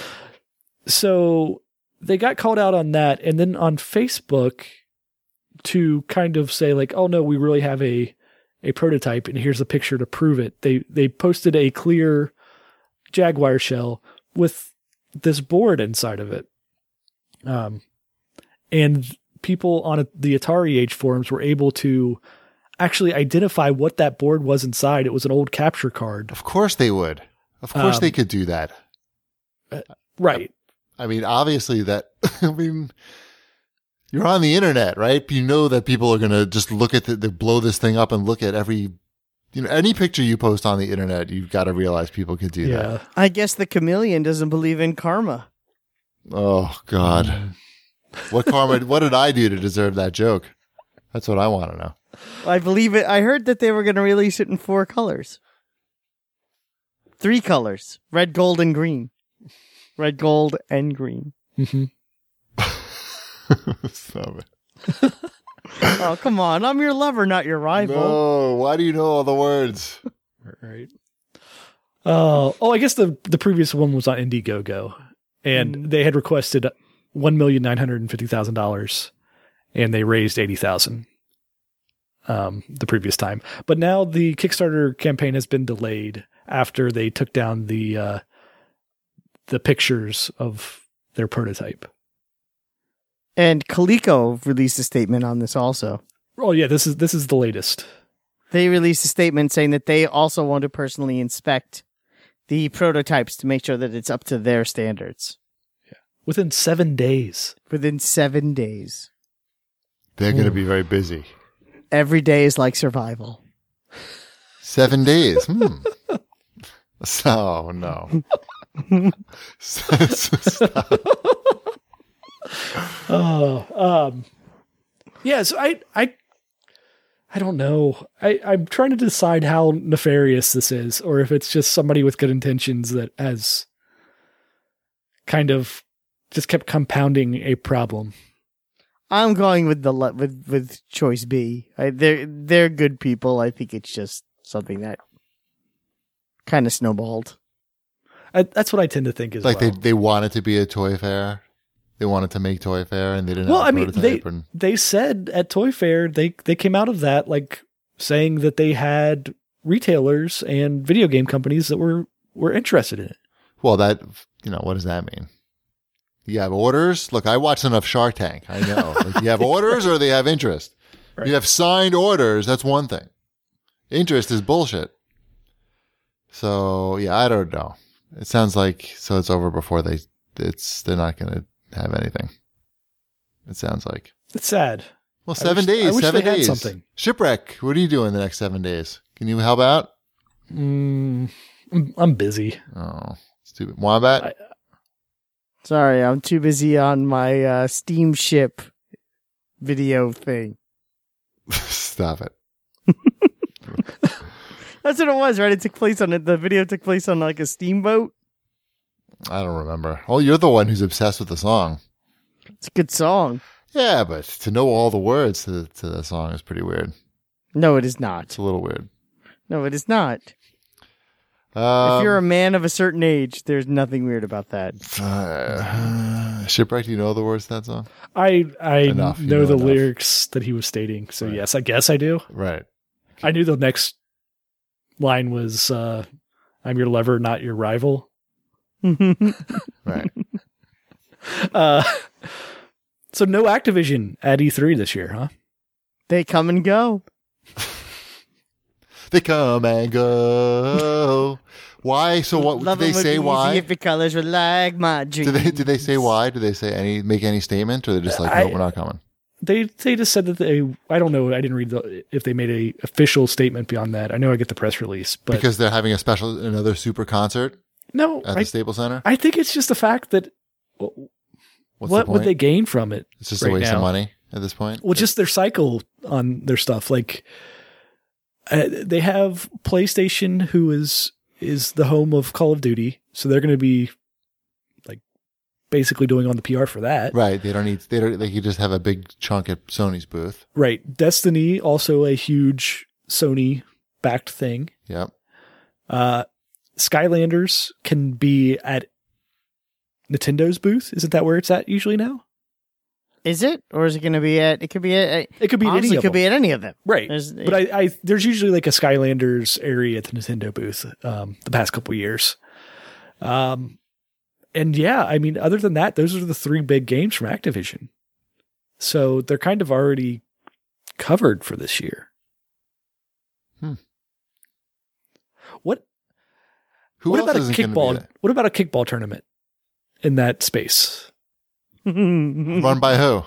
So they got called out on that, and then on Facebook to kind of say like, oh no, we really have a a prototype, and here's a picture to prove it. They they posted a clear Jaguar shell with this board inside of it. Um, and people on a, the Atari Age forums were able to actually identify what that board was inside. It was an old capture card. Of course they would. Of course Um, they could do that. Right. I mean, obviously that, I mean, you're on the internet, right? You know that people are going to just look at the, they blow this thing up and look at every, you know, any picture you post on the internet, you've got to realize people could do Yeah. that. I guess the chameleon doesn't believe in karma. Oh God. What karma, what did I do to deserve that joke? That's what I want to know. I believe it. I heard that they were going to release it in four colors. Three colors. Red, gold, and green. Red, gold, and green. Mm-hmm. Stop it. Oh, come on. I'm your lover, not your rival. No, why do you know all the words? Right. Uh, oh, I guess the the previous one was on Indiegogo, and Mm. they had requested one million nine hundred and fifty thousand dollars, and they raised eighty thousand. Um, the previous time, but now the Kickstarter campaign has been delayed after they took down the uh, the pictures of their prototype. And Coleco released a statement on this also. Oh yeah, this is this is the latest. They released a statement saying that they also want to personally inspect the prototypes to make sure that it's up to their standards Within seven days. within seven days. They're going to be very busy. Every day is like survival. Seven days. Hmm. So, no. Stop. Oh, um, yeah. So I, I, I don't know. I, I'm trying to decide how nefarious this is, or if it's just somebody with good intentions that has kind of just kept compounding a problem. I'm going with the le- with with choice B. I, they're they're good people. I think it's just something that kind of snowballed. I, that's what I tend to think as Like well. they, they wanted to be a toy fair. They wanted to make toy fair and they didn't well, have a I mean, they prototype. and, they said at Toy Fair they they came out of that like saying that they had retailers and video game companies that were were interested in it. well, that, you know, what does that mean? You have orders? Look, I watch enough Shark Tank. I know. Like, you have orders or they have interest. Right. You have signed orders. That's one thing. Interest is bullshit. So, yeah, I don't know. It sounds like, so it's over before they, it's, they're not going to have anything. It sounds like. It's sad. Well, seven wish- days, I wish seven they had days. something. Shipwreck. What are you doing the next seven days? Can you help out? Mm, I'm, I'm busy. Oh, stupid. Wombat? I- Sorry, I'm too busy on my uh, steamship video thing. Stop it. That's what it was, right? It took place on it. The video took place on like a steamboat. I don't remember. Oh, you're the one who's obsessed with the song. It's a good song. Yeah, but to know all the words to, to the song is pretty weird. No, it is not. It's a little weird. No, it is not. Um, If you're a man of a certain age, there's nothing weird about that. uh, Shipwreck, do you know the words to that song? I I Enough, you know, know the enough. lyrics that he was stating. So Right. yes, I guess I do. Right. I knew the next line was uh, "I'm your lover, not your rival." Right. Uh, so no Activision at E three this year, huh? They come and go. They come and go. Why? So what? Love Did they 'em would say be why? easy if your colors were like my dreams. Did they did they say why? Did they say any make any statement, or they're just like, I- no, we're not coming? They they just said that they. I don't know. I didn't read the, if they made a official statement beyond that. I know I get the press release, but Because they're having a special another super concert no, at I, the Staples Center. I think it's just the fact that well, What's what the point? would they gain from it? It's just right a waste now? of money at this point. Well, just their cycle on their stuff. Like uh, they have PlayStation, who is is the home of Call of Duty, so they're going to be like basically doing on the P R for that. Right. They don't need. They don't. They could just have a big chunk at Sony's booth. Right. Destiny, also a huge Sony backed thing. Yep. Uh, Skylanders can be at Nintendo's booth. Isn't that where it's at usually now? Is it, or is it going to be at? It could be at. It could be at honestly, any it of could them. be at any of them. Right. There's- But I, I, there's usually like a Skylanders area at the Nintendo booth, um, the past couple of years. Um, and yeah, I mean, other than that, those are the three big games from Activision. So they're kind of already covered for this year. Hmm. What, Who what else about a isn't gonna be kickball? there? What about a kickball tournament in that space? Run by who?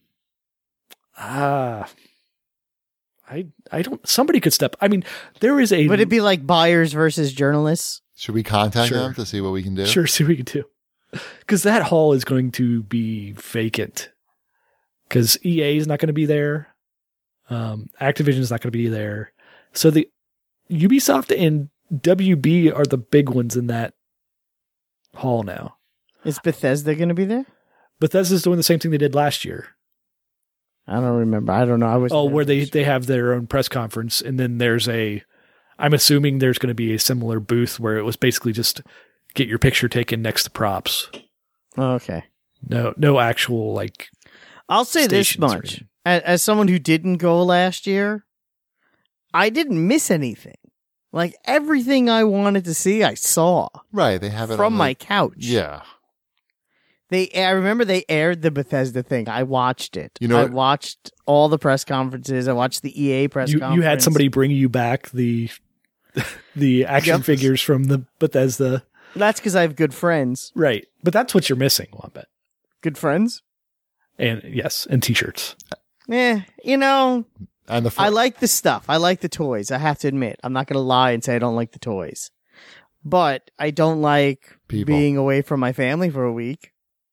Ah, I, I don't, somebody could step. I mean, there is a, Would it be like buyers versus journalists? Should we contact Sure. them to see what we can do? Sure, see what we can do. Because that hall is going to be vacant. Because E A is not going to be there. Um, Activision is not going to be there. So the Ubisoft and W B are the big ones in that hall now. Is Bethesda going to be there? Bethesda's doing the same thing they did last year. I don't remember. I don't know. I was. Oh, where they, they have their own press conference, and then there's a, I'm assuming there's going to be a similar booth where it was basically just get your picture taken next to props. Oh, okay. No, no actual like. I'll say this stations or much: anything. as, as someone who didn't go last year, I didn't miss anything. Like everything I wanted to see, I saw Right. They have it from on my the, couch. Yeah. They, I remember they aired the Bethesda thing. I watched it. You know I what- watched all the press conferences. I watched the E A press You, conference. you had somebody bring you back the the action Yep. figures from the Bethesda. That's because I have good friends. Right. But that's what you're missing, Wombat. Good friends? And yes, and t-shirts. Eh, you know, And the fr- I like the stuff. I like the toys. I have to admit. I'm not going to lie and say I don't like the toys. But I don't like People. being away from my family for a week.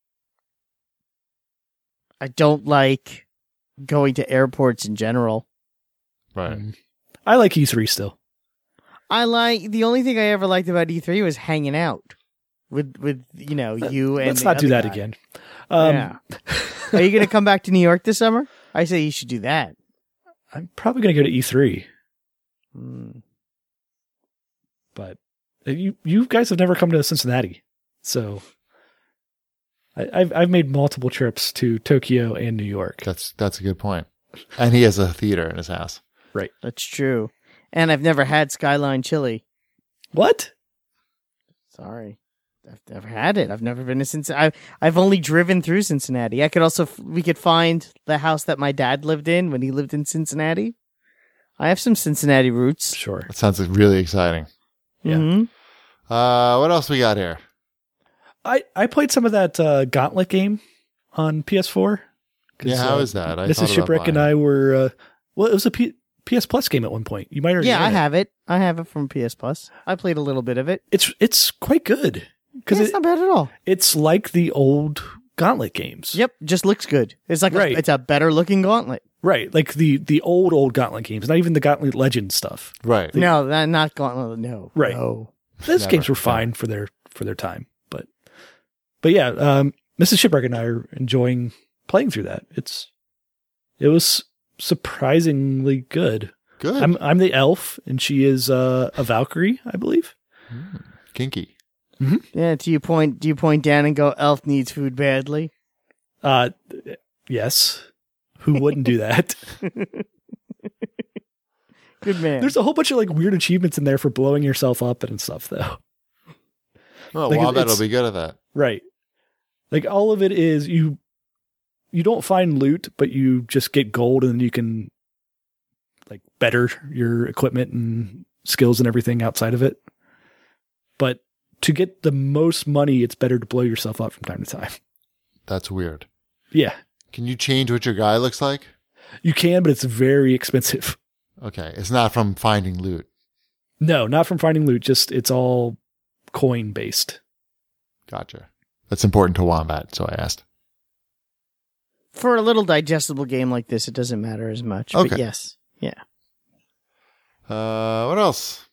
I don't like going to airports in general. right. Um, I like E three still. I like the only thing I ever liked about E three was hanging out with with you know you and Let's the not do other that guy. again. Um, yeah. Are you going to come back to New York this summer? I say you should do that. I'm probably going to go to E three, Hmm. but you you guys have never come to Cincinnati, so I, I've I've made multiple trips to Tokyo and New York. That's that's a good point. And he has a theater in his house. That's true. And I've never had Skyline chili. What? Sorry. I've never had it. I've never been to Cincinnati. I've, I've only driven through Cincinnati. I could also, f- we could find the house that my dad lived in when he lived in Cincinnati. I have some Cincinnati roots. Sure. That sounds really exciting. Yeah. Mhm. Uh, what else we got here? I, I played some of that uh, Gauntlet game on P S four Yeah, how is that? I thought Missus about Shipwreck and buying I were. Uh, well, it was a P- PS Plus game at one point. You might already. Yeah, I own it. have it. I have it from P S Plus. I played a little bit of it. It's it's quite good because Yeah, it's it, not bad at all. it's like the old Gauntlet games. Yep, just looks good. It's like Right. a, it's a better looking Gauntlet. Right, like the the old old Gauntlet games, not even the Gauntlet Legend stuff. Right. No, that not Gauntlet. No, Right. No. Those Never. games were fine for their for their time, but but yeah, um, Missus Shipwreck and I are enjoying playing through that. It's it was surprisingly good. Good. I'm I'm the elf, and she is uh, a Valkyrie, I believe. Mm, kinky. Yeah. Do you point? Do you point down and go? Elf needs food badly. Uh, yes, who wouldn't do that? Good man. There's a whole bunch of like weird achievements in there for blowing yourself up and stuff, though. Oh, Like, Wombat will it's- be good at that. Right. Like all of it is you you don't find loot, but you just get gold and you can like better your equipment and skills and everything outside of it. But to get the most money, it's better to blow yourself up from time to time. That's weird. Yeah. Can you change what your guy looks like? You can, but it's very expensive. Okay. It's not from finding loot. No, not from finding loot, just it's all coin based. Gotcha. That's important to Wombat, so I asked. For a little digestible game like this, it doesn't matter as much. Okay. But yes. Yeah. Uh, what else?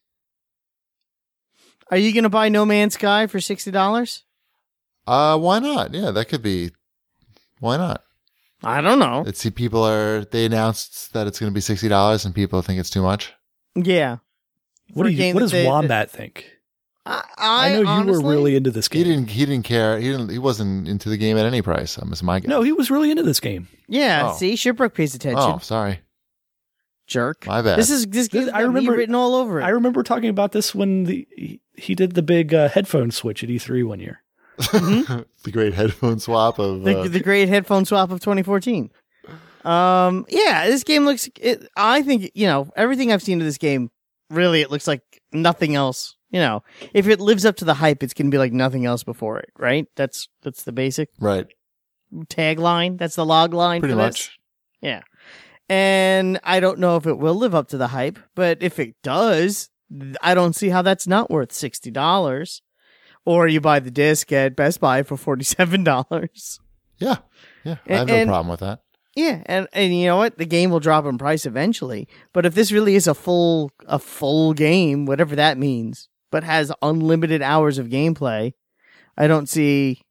Are you going to buy No Man's Sky for sixty dollars? Uh, why not? Yeah, that could be. Why not? I don't know. Let's see. People are. They announced that it's going to be sixty dollars, and people think it's too much. Yeah. What For a do you, game what that does they- Wombat think? I, I, I know you honestly- were really into this He game. didn't. He didn't care. He didn't. He wasn't into the game at any price. I'm just my guess. No, he was really into this game. Yeah. Oh. See, Shipwreck pays attention. Oh, sorry. Jerk. My bad. This is this This- game's I got remember- me written all over it. I remember talking about this when the he, he did the big uh, headphone switch at E three one year. the great headphone swap of. the, uh, the great headphone swap of twenty fourteen. Um, yeah, this game looks. It, I think you know everything I've seen of this game. Really, it looks like nothing else. You know, if it lives up to the hype, it's gonna be like nothing else before it, right? That's that's the basic right. tagline. That's the log line. Pretty for this. much. Yeah. And I don't know if it will live up to the hype, but if it does, I don't see how that's not worth sixty dollars. Or you buy the disc at Best Buy for forty-seven dollars. Yeah. Yeah. I have And- no and- problem with that. Yeah, and, and you know what? The game will drop in price eventually. But if this really is a full a full game, whatever that means, but has unlimited hours of gameplay, I don't see.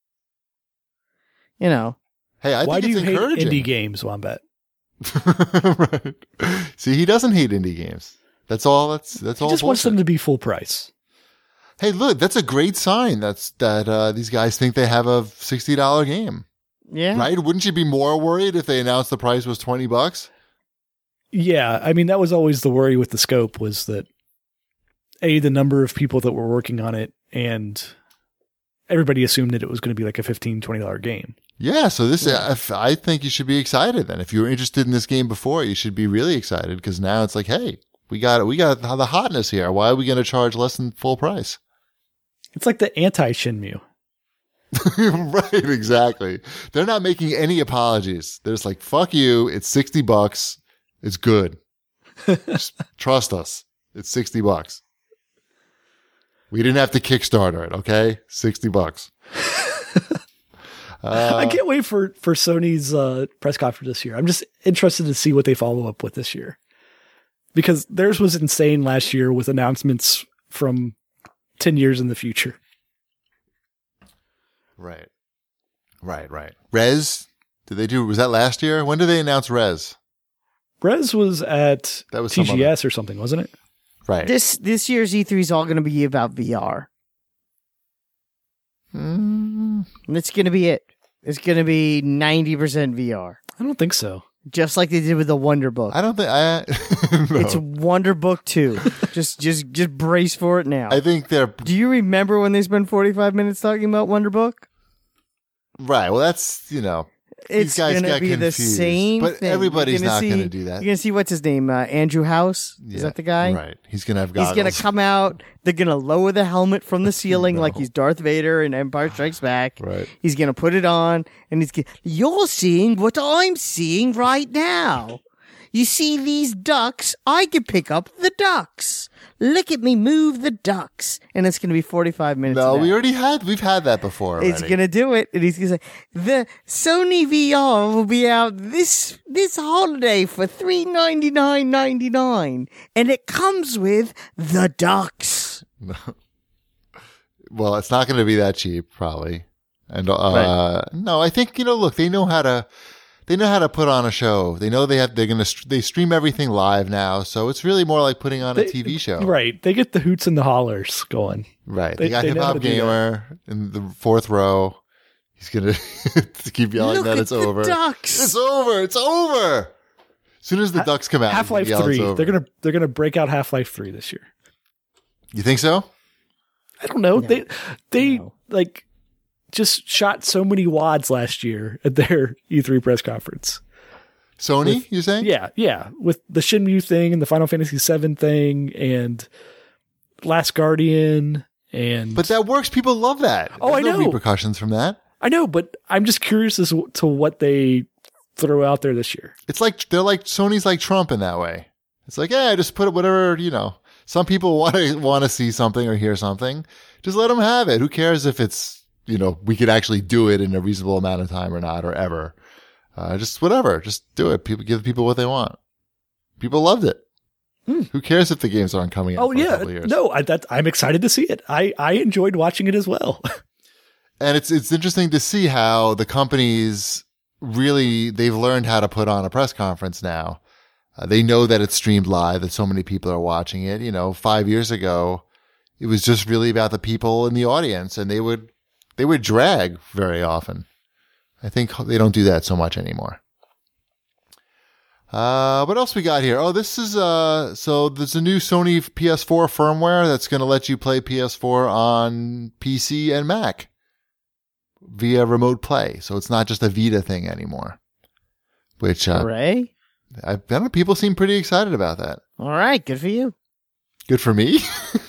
You know, Hey, I Why think do it's you hate encouraging. indie games, Wombat? Right. See, he doesn't hate indie games. That's all. That's that's He all. just wants bullshit. them to be full price. Hey, look, that's a great sign. That's that uh, these guys think they have a sixty dollar game, yeah, right? Wouldn't you be more worried if they announced the price was twenty bucks? Yeah, I mean that was always the worry with the scope was that a the number of people that were working on it and everybody assumed that it was going to be like a fifteen twenty dollar game. Yeah. So this, if, I think you should be excited. Then, if you were interested in this game before, you should be really excited because now it's like, hey, we got we got the hotness here. Why are we going to charge less than full price? It's like the anti Shenmue. Right, exactly. They're not making any apologies. They're just like, fuck you. It's sixty bucks. It's good. Just trust us. It's sixty bucks. We didn't have to Kickstarter it, okay? sixty bucks. Uh, I can't wait for for Sony's uh, press conference this year. I'm just interested to see what they follow up with this year. Because theirs was insane last year with announcements from ten years in the future. Right. Right, right. Rez, did they do, was that last year? When did they announce Rez? Rez was at That was some T G S or something, wasn't it? Right. this this year's E three is all going to be about V R. Mm, And it's going to be it. It's going to be ninety percent V R, I don't think so. just like they did with the Wonder Book. I don't think, I, no. It's Wonder Book two. just just just brace for it now. I think they're, Do you remember when they spent forty-five minutes talking about Wonder Book? right. Well, that's, you know, It's guys gonna got be the confused. same But thing. everybody's You're not see- gonna do that. You're gonna see what's his name, uh, Andrew House. Yeah, Is that the guy? Right. He's gonna have He's goggles. gonna come out. They're gonna lower the helmet from the ceiling like he's Darth Vader in Empire Strikes Back. Right. He's gonna put it on, and he's. Gonna, You're seeing what I'm seeing right now. You see these ducks? I can pick up the ducks. Look at me move the ducks, and it's gonna be forty-five minutes. No, of that. we already had. We've had that before. It's already. gonna do it, and he's gonna say the Sony V R will be out this this holiday for three ninety nine ninety nine, and it comes with the ducks. Well, it's not going to be that cheap, probably. And uh, Right. no, I think you know. Look, they know how to. They know how to put on a show. They know they have. They're going to. They stream everything live now, so it's really more like putting on a They- T V show. Right. They get the hoots and the hollers going. Right. They, They- got they Hip know how Hop to do that. Gamer in the fourth row. He's going to keep yelling Look that at it's the over. ducks. It's over. It's over. As soon as the ducks come out, Half Life he yells Three. over. They're gonna they're gonna break out Half Life Three this year. You think so? I don't know. They they No. like just shot so many wads last year at their E three press conference. Sony, you're saying? Yeah, yeah, with the Shenmue thing and the Final Fantasy seven thing and Last Guardian and But that works. People love that. Oh, There's I no know. repercussions from that. I know, but I'm just curious as to what they throw out there this year. It's like they're like Sony's like Trump in that way. It's like, yeah, just put it whatever, you know. Some people want to want to see something or hear something. Just let them have it. Who cares if it's, you know, we could actually do it in a reasonable amount of time or not or ever. Uh, just whatever. Just do it. People give people what they want. People loved it. Hmm. Who cares if the games aren't coming out Oh for a yeah, couple of years? no, I, that, I'm excited to see it. I, I enjoyed watching it as well. And it's it's interesting to see how the companies really they've learned how to put on a press conference now. Uh, they know that it's streamed live, that so many people are watching it. You know, five years ago, it was just really about the people in the audience, and they would they would drag very often. I think they don't do that so much anymore. Uh, what else we got here? Oh, this is uh, so there's a new Sony P S four firmware that's going to let you play P S four on P C and Mac via remote play. So it's not just a Vita thing anymore. Which uh, Hooray! I, I don't know, people seem pretty excited about that. All right, good for you. Good for me.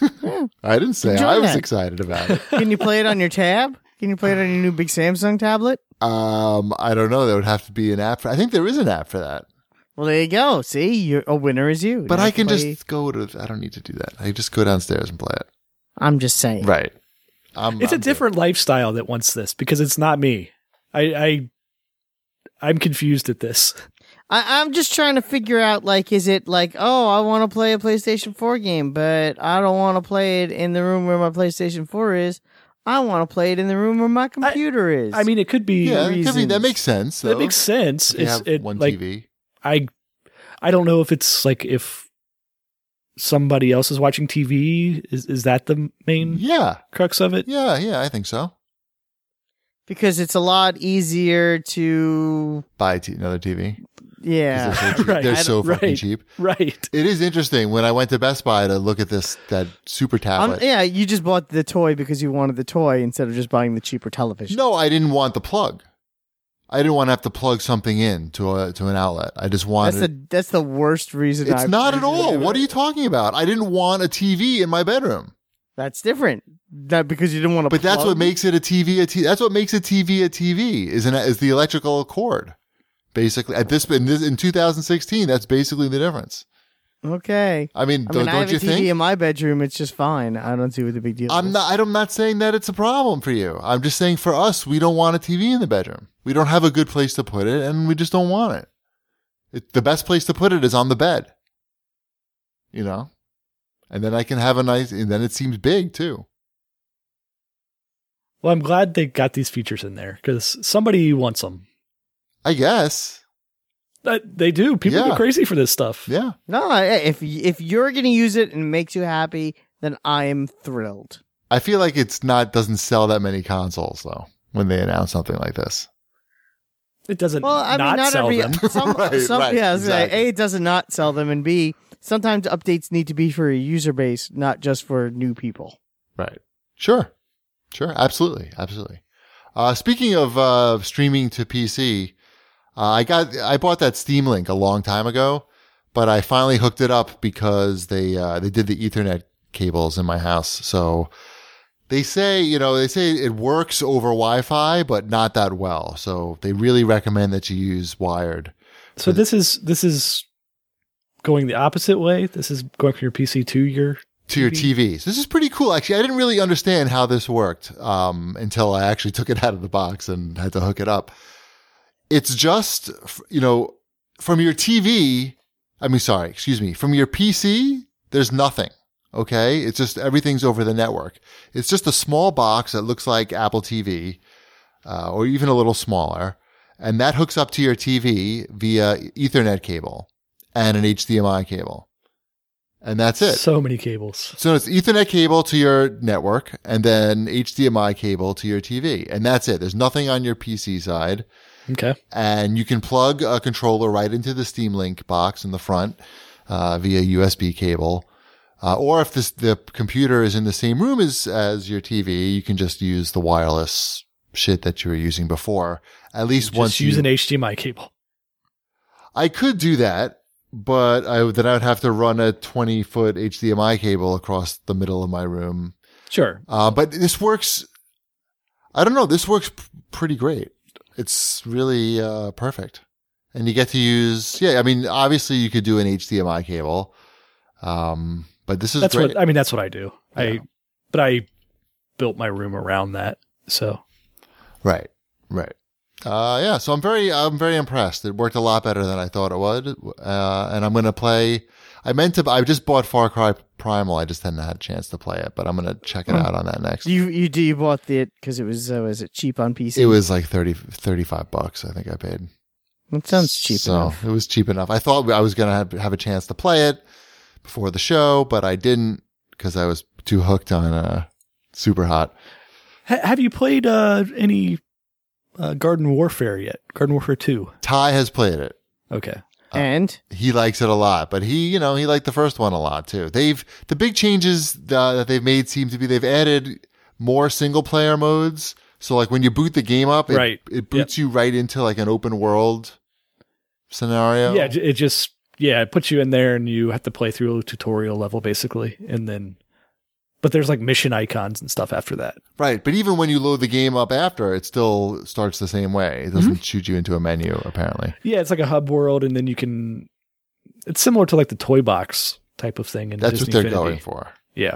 I didn't say Enjoy I was that. excited about it. Can you play it on your tab? Can you play it on your new big Samsung tablet? Um, I don't know. There would have to be an app for. I think there is an app for that. Well, there you go. See, you're, a winner is you. But You I have to can play- just go to. I don't need to do that. I just go downstairs and play it. I'm just saying. Right. I'm, It's I'm a different lifestyle that wants this because it's not me. I, I I'm confused at this. I, I'm just trying to figure out, like, is it like, oh, I want to play a PlayStation four game, but I don't want to play it in the room where my PlayStation four is. I want to play it in the room where my computer is. I mean, it could be. Yeah, it could be, that reasons. makes sense. That though. makes sense. If you It's have it, one like T V. I I don't know if it's like if somebody else is watching T V. Is is that the main Yeah, crux of it? yeah, yeah. I think so. because it's a lot easier to, Buy t- another T V. 'Cause yeah. They're so cheap. Right. They're I so don't- fucking right. cheap. Right. It is interesting when I went to Best Buy to look at this that super Um, tablet. yeah, you just bought the toy because you wanted the toy instead of just buying the cheaper television. No, I didn't want the plug. I didn't want to have to plug something in to a to an outlet. I just wanted. that's the that's the worst reason. it's I've, not at reason all. I've What ever- are you talking about? I didn't want a T V in my bedroom. That's different. That because you didn't want to. But that's plug? what makes it a T V. A T- that's what makes a T V a T V. Is an is the electrical cord. Basically, at this in this in two thousand sixteen, that's basically the difference. Okay. I mean, I don't, mean, I don't have you a T V think? in my bedroom. It's just fine. I don't see what the big deal I'm is. not. I'm not saying that it's a problem for you. I'm just saying for us, we don't want a T V in the bedroom. We don't have a good place to put it, and we just don't want it. it the best place to put it is on the bed. You know, and then I can have a nice. And then it seems big too. Well, I'm glad they got these features in there because somebody wants them. I guess. Uh, they do. People Yeah. go crazy for this stuff. Yeah. No, I- if if you're gonna use it and it makes you happy, then I am thrilled. I feel like it's not doesn't sell that many consoles though when they announce something like this. It doesn't Well, I not mean, not sell every them. some, Right, some right, yeah. I was gonna say, exactly. A, it does not sell them, and B, sometimes updates need to be for a user base, not just for new people. Right. Sure. Sure. Absolutely. Absolutely. Uh, speaking of uh, streaming to P C, Uh, I got I bought that Steam Link a long time ago, but I finally hooked it up because they uh, they did the Ethernet cables in my house. So they say, you know, they say it works over Wi-Fi, but not that well. So they really recommend that you use wired. So this is this is going the opposite way. This is going from your P C to your to your T V. So this is pretty cool. Actually, I didn't really understand how this worked um, until I actually took it out of the box and had to hook it up. It's just, you know, from your T V, I mean, sorry, excuse me, from your P C, there's nothing. Okay. It's just everything's over the network. It's just a small box that looks like Apple T V, uh, or even a little smaller. And that hooks up to your T V via Ethernet cable and an H D M I cable. And that's it. So many cables. So it's Ethernet cable to your network and then H D M I cable to your T V. And that's it. There's nothing on your P C side. Okay. And you can plug a controller right into the Steam Link box in the front uh, via U S B cable. Uh, or if this, the computer is in the same room as, as your T V, you can just use the wireless shit that you were using before. At least just once use you, an H D M I cable. I could do that. But I, then I would have to run a twenty foot H D M I cable across the middle of my room. Sure. Uh, but this works. I don't know. This works p- pretty great. It's really uh, perfect. And you get to use, yeah, I mean, obviously you could do an H D M I cable. Um, but this is that's great. what, I mean, that's what I do. Yeah. I, but I built my room around that. So. Right. Right. Uh, yeah, so I'm very, I'm very impressed. It worked a lot better than I thought it would. Uh, and I'm going to play, I meant to, I just bought Far Cry Primal. I just hadn't had a chance to play it, but I'm going to check it out on that next. You you do you bought the because it was uh, was it cheap on P C? It was like thirty, thirty-five bucks, I think I paid. That sounds cheap so enough. It was cheap enough. I thought I was going to have, have a chance to play it before the show, but I didn't because I was too hooked on uh, Super Hot. Ha- have you played uh, any uh, Garden Warfare yet? Garden Warfare two? Ty has played it. Okay. And He likes it a lot, but he, you know, he liked the first one a lot too. They've, the big changes uh, that they've made seem to be they've added more single player modes. So like when you boot the game up, it, Right. it boots you right into like an open world scenario. Yeah, it just, yeah, it puts you in there and you have to play through a tutorial level basically. And then, but there's like mission icons and stuff after that. Right. But even when you load the game up after, it still starts the same way. It doesn't shoot you into a menu, apparently. Yeah, it's like a hub world, and then you can. It's similar to like the toy box type of thing. In That's Disney what they're Infinity. going for. Yeah.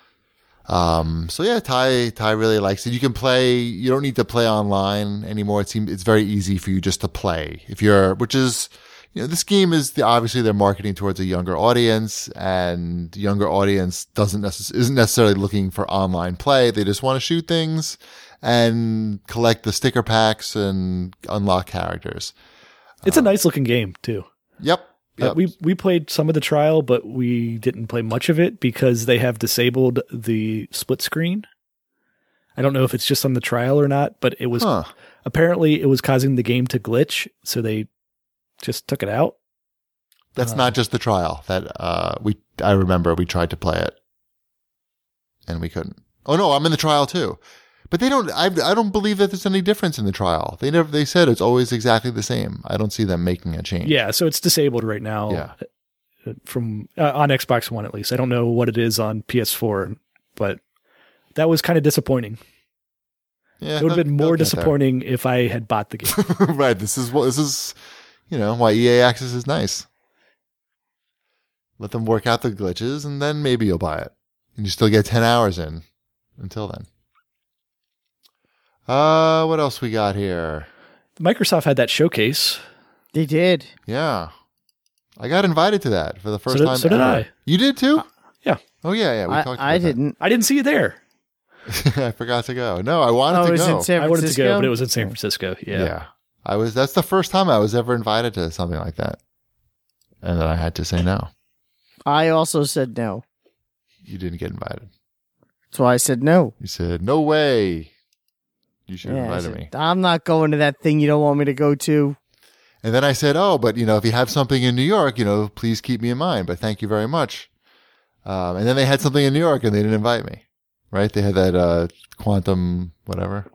Um, so yeah, Ty, Ty really likes it. You can play, you don't need to play online anymore. It seems, it's very easy for you just to play if you're, which is, you know, this game is the, obviously they're marketing towards a younger audience, and younger audience doesn't necess- isn't necessarily looking for online play. They just want to shoot things and collect the sticker packs and unlock characters. It's a nice looking game too. Yep. Uh, Yep. we we played some of the trial, but we didn't play much of it because they have disabled the split screen. I don't know if it's just on the trial or not, but it was Huh. apparently it was causing the game to glitch, so they just took it out. That's Uh, not just the trial that, uh, we, I remember we tried to play it and we couldn't. Oh no, I'm in the trial too. But they don't, I, I don't believe that there's any difference in the trial. They never, they said it's always exactly the same. I don't see them making a change. Yeah, so it's disabled right now. Yeah. uh, From uh, on Xbox One at least. I don't know what it is on P S four, but that was kind of disappointing. Yeah, It would have they'll- been they'll more get disappointing if I had bought the game. there. Right. This is what, this is, you know, why E A Access is nice. Let them work out the glitches and then maybe you'll buy it. And you still get ten hours in until then. Uh, what else we got here? Microsoft had that showcase. they did. Yeah. I got invited to that for the first did- time. so did ever. I. You did too? Yeah. Oh yeah, yeah. We I, talked about I that. didn't. I didn't see you there. I forgot to go. No, I wanted Oh, to it was go. in San I wanted to Francisco? go, but it was in San Francisco. Yeah. yeah. I was that's the first time I was ever invited to something like that. And then I had to say no. I also said no. You didn't get invited. That's why I said no. You said, "No way. You should have Yeah, I invited said, me." I'm not going to that thing you don't want me to go to. And then I said, "Oh, but you know, if you have something in New York, you know, please keep me in mind, but thank you very much." Um, and then they had something in New York and they didn't invite me. Right? They had that uh, quantum whatever.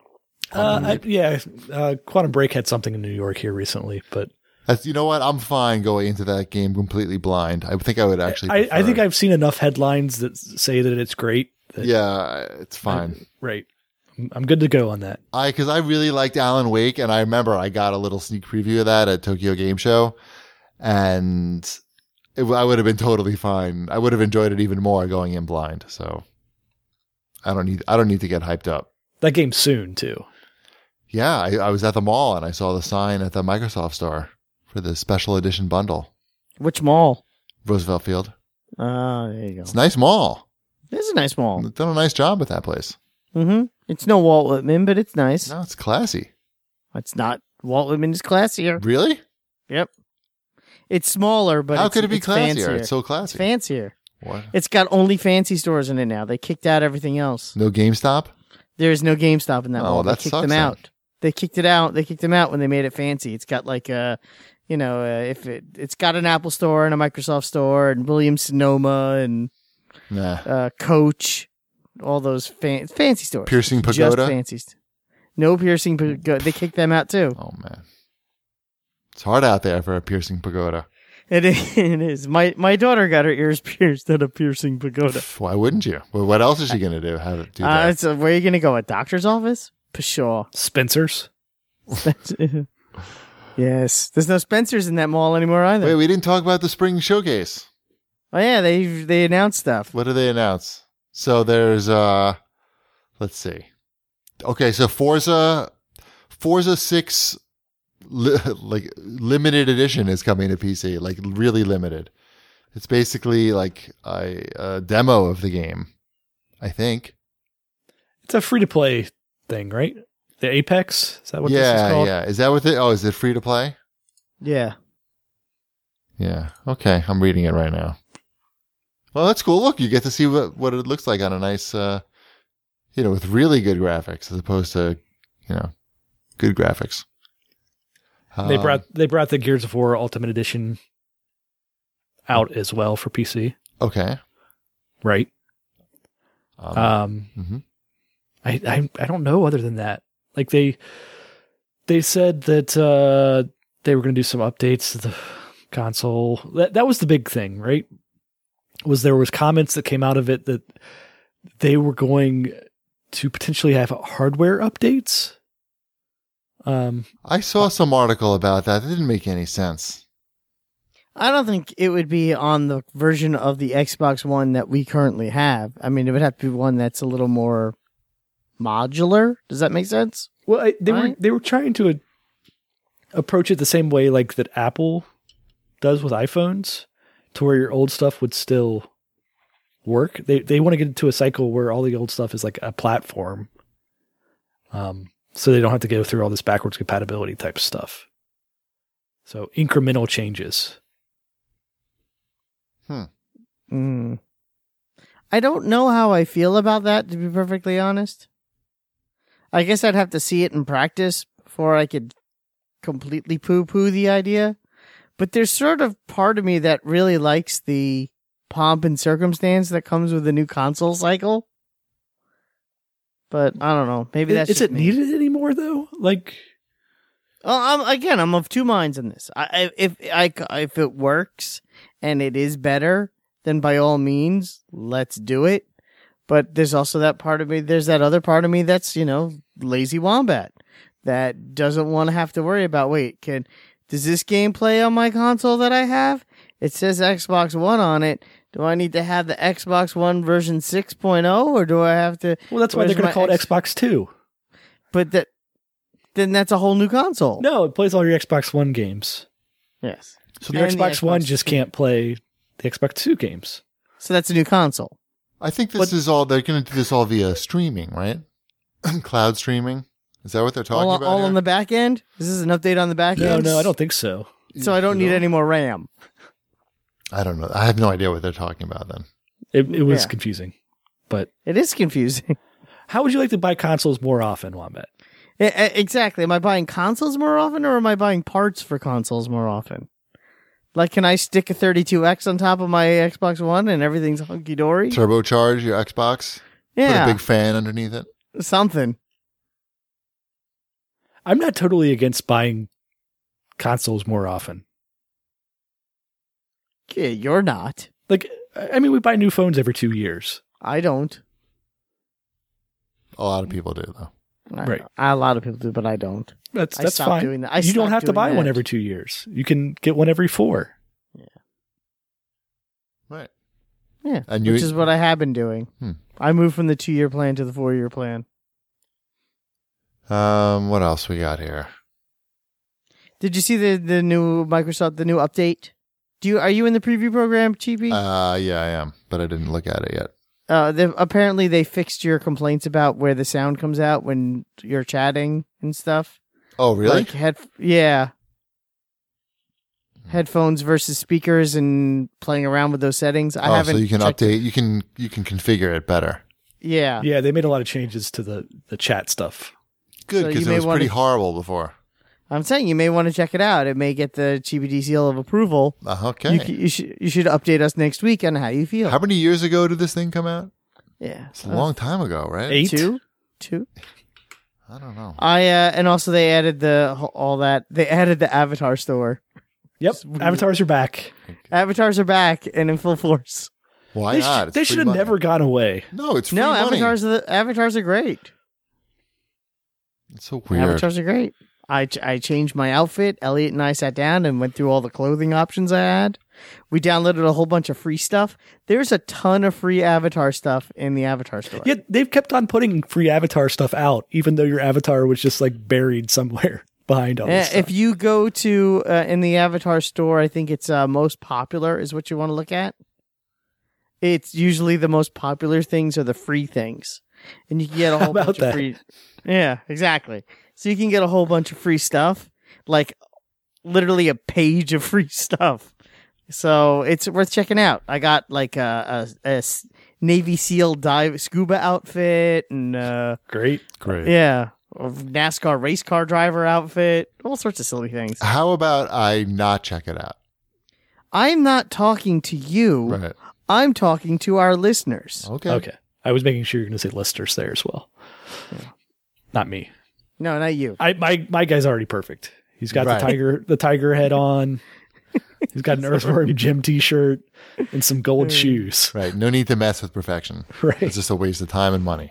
Uh, I, yeah, uh, Quantum Break had something in New York here recently, but That's, you know what? I'm fine going into that game completely blind. I think I would actually. I, I prefer- think I've seen enough headlines that say that it's great. That Yeah, it's fine. I, right. I'm- I'm good to go on that. I because I really liked Alan Wake, and I remember I got a little sneak preview of that at Tokyo Game Show, and it, I would have been totally fine. I would have enjoyed it even more going in blind. So I don't need I don't need to get hyped up. That game's soon too. Yeah, I, I was at the mall and I saw the sign at the Microsoft store for the special edition bundle. Which mall? Roosevelt Field. Ah, there you go. It's a nice mall. It's a nice mall. They've done a nice job with that place. Mm-hmm. It's no Walt Whitman, but it's nice. No, it's classy. It's not. Walt Whitman is classier. Really? Yep. It's smaller, but How it's, could it be it's classier? fancier. It's so It's classy. fancier. What? It's got only fancy stores in it now. They kicked out everything else. No GameStop? There is no GameStop in that Oh, mall. that they kicked sucks them then. out. They kicked it out. They kicked them out when they made it fancy. It's got like a, you know, uh, if it it's got an Apple store and a Microsoft store and Williams Sonoma and Nah. uh, Coach, all those fan- fancy stores. Piercing Just Pagoda? fancy. St- no Piercing Pagoda. They kicked them out too. Oh, man. It's hard out there for a Piercing Pagoda. It is. It is. My my daughter got her ears pierced at a Piercing Pagoda. Why wouldn't you? Well, what else is she going to do? Have it do Uh, that? it's a, where are you going to go? A doctor's office? Pshaw. Spencer's. Yes. There's no Spencer's in that mall anymore either. Wait, we didn't talk about the spring showcase. Oh yeah, they they announced stuff. What did they announce? So there's uh let's see. Okay, so Forza Forza six li- like limited edition is coming to P C, like really limited. It's basically like a, a demo of the game, I think. It's a free to play thing, right? The Apex? Is that what this is yeah, called? yeah. Is that what it? Oh, is it free to play? Yeah. Yeah. Okay, I'm reading it right now. Well, that's cool. Look, you get to see what, what it looks like on a nice, uh, you know, with really good graphics as opposed to, you know, good graphics. They Um, brought they brought the Gears of War Ultimate Edition out as well for P C, Okay. right? Um, Um, mhm. I, I I don't know other than that. Like they they said that uh, they were going to do some updates to the console. That that was the big thing, right? Was there was comments that came out of it that they were going to potentially have hardware updates. Um, I saw some article about that. It didn't make any sense. I don't think it would be on the version of the Xbox One that we currently have. I mean, it would have to be one that's a little more modular. Does that make sense? well, I, they were Right. they were trying to uh, approach it the same way like that Apple does with iPhones, to where your old stuff would still work. They they want to get into a cycle where all the old stuff is like a platform, um, so they don't have to go through all this backwards compatibility type of stuff. So incremental changes. Mm. I don't know how I feel about that, to be perfectly honest. I guess I'd have to see it in practice before I could completely poo-poo the idea. But there's sort of part of me that really likes the pomp and circumstance that comes with the new console cycle. But I don't know. Maybe that's is just it me. needed anymore though? Like, Well, I'm, again, I'm of two minds on this. I, I, if I, if it works and it is better, then by all means, let's do it. But there's also that part of me. There's that other part of me that's, you know, lazy wombat that doesn't want to have to worry about. Wait, can does this game play on my console that I have? It says Xbox One on it. Do I need to have the Xbox One version six point oh, or do I have to? well, that's why where's they're going my to call it X- Xbox Two. But that then that's a whole new console. No, it plays all your Xbox One games. Yes. So your And the Xbox One Xbox just Two. can't play the Xbox Two games. So that's a new console. I think this But- is all, they're going to do this all via streaming, right? Cloud streaming. Is that what they're talking All, about? all here? on the back end? This is an update on the back No, end? no, I don't think so. So I don't need No? any more RAM. I don't know. I have no idea what they're talking about then. It, it was Yeah. confusing. But It is confusing. how would you like to buy consoles more often, Wombat? E- e- exactly. Am I buying consoles more often, or am I buying parts for consoles more often? Like, can I stick a thirty-two X on top of my Xbox One and everything's hunky dory? Turbocharge your Xbox. Yeah, Put a big fan underneath it. something. I'm not totally against buying consoles more often. Yeah, you're not. Like, I mean, we buy new phones every two years. I don't. A lot of people do, though. I Right. know. A lot of people do, but I don't. That's I that's stopped fine. doing that. I you don't stopped have to doing buy one that. every two years. You can get one every four. Right. Yeah, And you- which is what I have been doing. Hmm. I moved from the two-year plan to the four-year plan. Um, what else we got here? Did you see the the new Microsoft the new update? Do you are you in the preview program, Chibi? Uh, yeah, I am, but I didn't look at it yet. Uh, they apparently they fixed your complaints about where the sound comes out when you're chatting and stuff. Oh, really? Like head, yeah. Headphones versus speakers and playing around with those settings. I oh, haven't. so you can checked- update. You can you can configure it better. Yeah. Yeah, they made a lot of changes to the, the chat stuff. Good, So because you it may was wanna- pretty horrible before. I'm saying you may want to check it out. It may get the Chibi seal of approval. Uh, okay. You, c- you should you should update us next week on how you feel. How many years ago did this thing come out? yeah. It's a long time ago, right? Eight? Two? Two? I don't know. I uh, and also they added the all that they added the Avatar store. Yep, It's weird. avatars are back. Avatars are back and in full force. Why They, not? sh- It's they free should have money. never gone away. No, it's free No, money. avatars are the, avatars are great. It's so weird. Avatars are great. I ch- I changed my outfit. Elliot and I sat down and went through all the clothing options I had. We downloaded a whole bunch of free stuff. There's a ton of free Avatar stuff in the Avatar store. Yet they've kept on putting free avatar stuff out, even though your avatar was just like buried somewhere behind all Eh, this stuff. if you go to uh, in the Avatar store, I think it's uh, most popular is what you want to look at. It's usually the most popular things are the free things, and you can get a whole about bunch that? of free. Yeah, exactly. So you can get a whole bunch of free stuff, like literally a page of free stuff. So it's worth checking out. I got like a, a, a s- Navy SEAL dive scuba outfit and uh, Great. Great. yeah, a NASCAR race car driver outfit, all sorts of silly things. How about I not check it out? I'm not talking to you. Right. I'm talking to our listeners. Okay. Okay. I was making sure you're going to say listeners there as well. Not me. No, not you. I my my guy's already perfect. He's got Right. the tiger the tiger head on. He's got an Earthworm Jim t-shirt and some gold shoes. Right. No need to mess with perfection. Right. It's just a waste of time and money.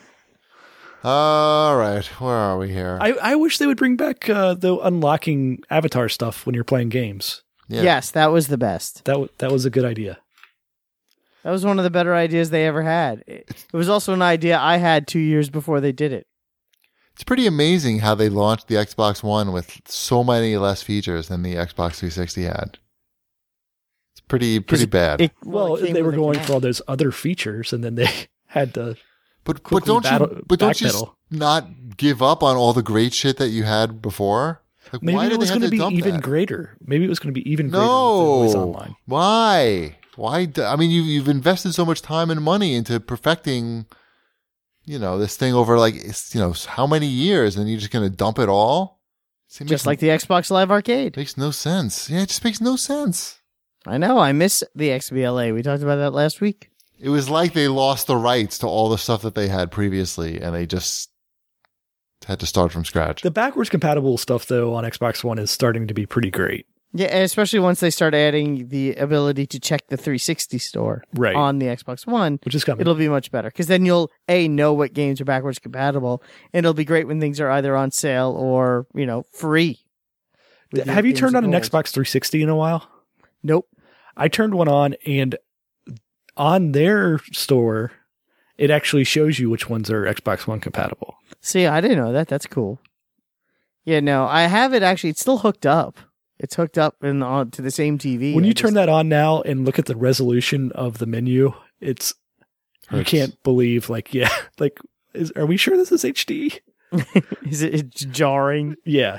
All right. Where are we here? I, I wish they would bring back uh, the unlocking avatar stuff when you're playing games. Yeah. Yes, that was the best. That w- that was a good idea. That was one of the better ideas they ever had. It, it was also an idea I had two years before they did it. It's pretty amazing how they launched the Xbox One with so many less features than the Xbox three sixty had. It's pretty pretty bad. It, Well, it came they were with a going Kinect. for all those other features, and then they had to. but but quickly don't battle- you but don't you backpedal. s- not give up on all the great shit that you had before? Like, Maybe why it did was they have going to to be dump even that? greater. Maybe it was going to be even greater if it was No. online. Why? Why? do- I mean, you you've invested so much time and money into perfecting, you know, this thing over like it's, you know how many years, and you're just going to dump it all? It Just makes, like the Xbox Live Arcade. makes no sense. Yeah, it just makes no sense. I know. I miss the X B L A. We talked about that last week. It was like they lost the rights to all the stuff that they had previously, and they just had to start from scratch. The backwards compatible stuff, though, on Xbox One is starting to be pretty great. Yeah, especially once they start adding the ability to check the three sixty store Right. on the Xbox One. Which is coming. It'll be much better because then you'll a know what games are backwards compatible, and it'll be great when things are either on sale or you know free. with the Have you games turned of on an gold. Xbox three sixty in a while? Nope. I turned one on, and on their store, it actually shows you which ones are Xbox One compatible. See, I didn't know that. That's cool. Yeah, no, I have it actually. It's still hooked up. It's hooked up in on to the same T V. When I you turn just- that on now and look at the resolution of the menu, it's you Hurts. can't believe like yeah, like is are we sure this is H D? is it it's jarring? Yeah.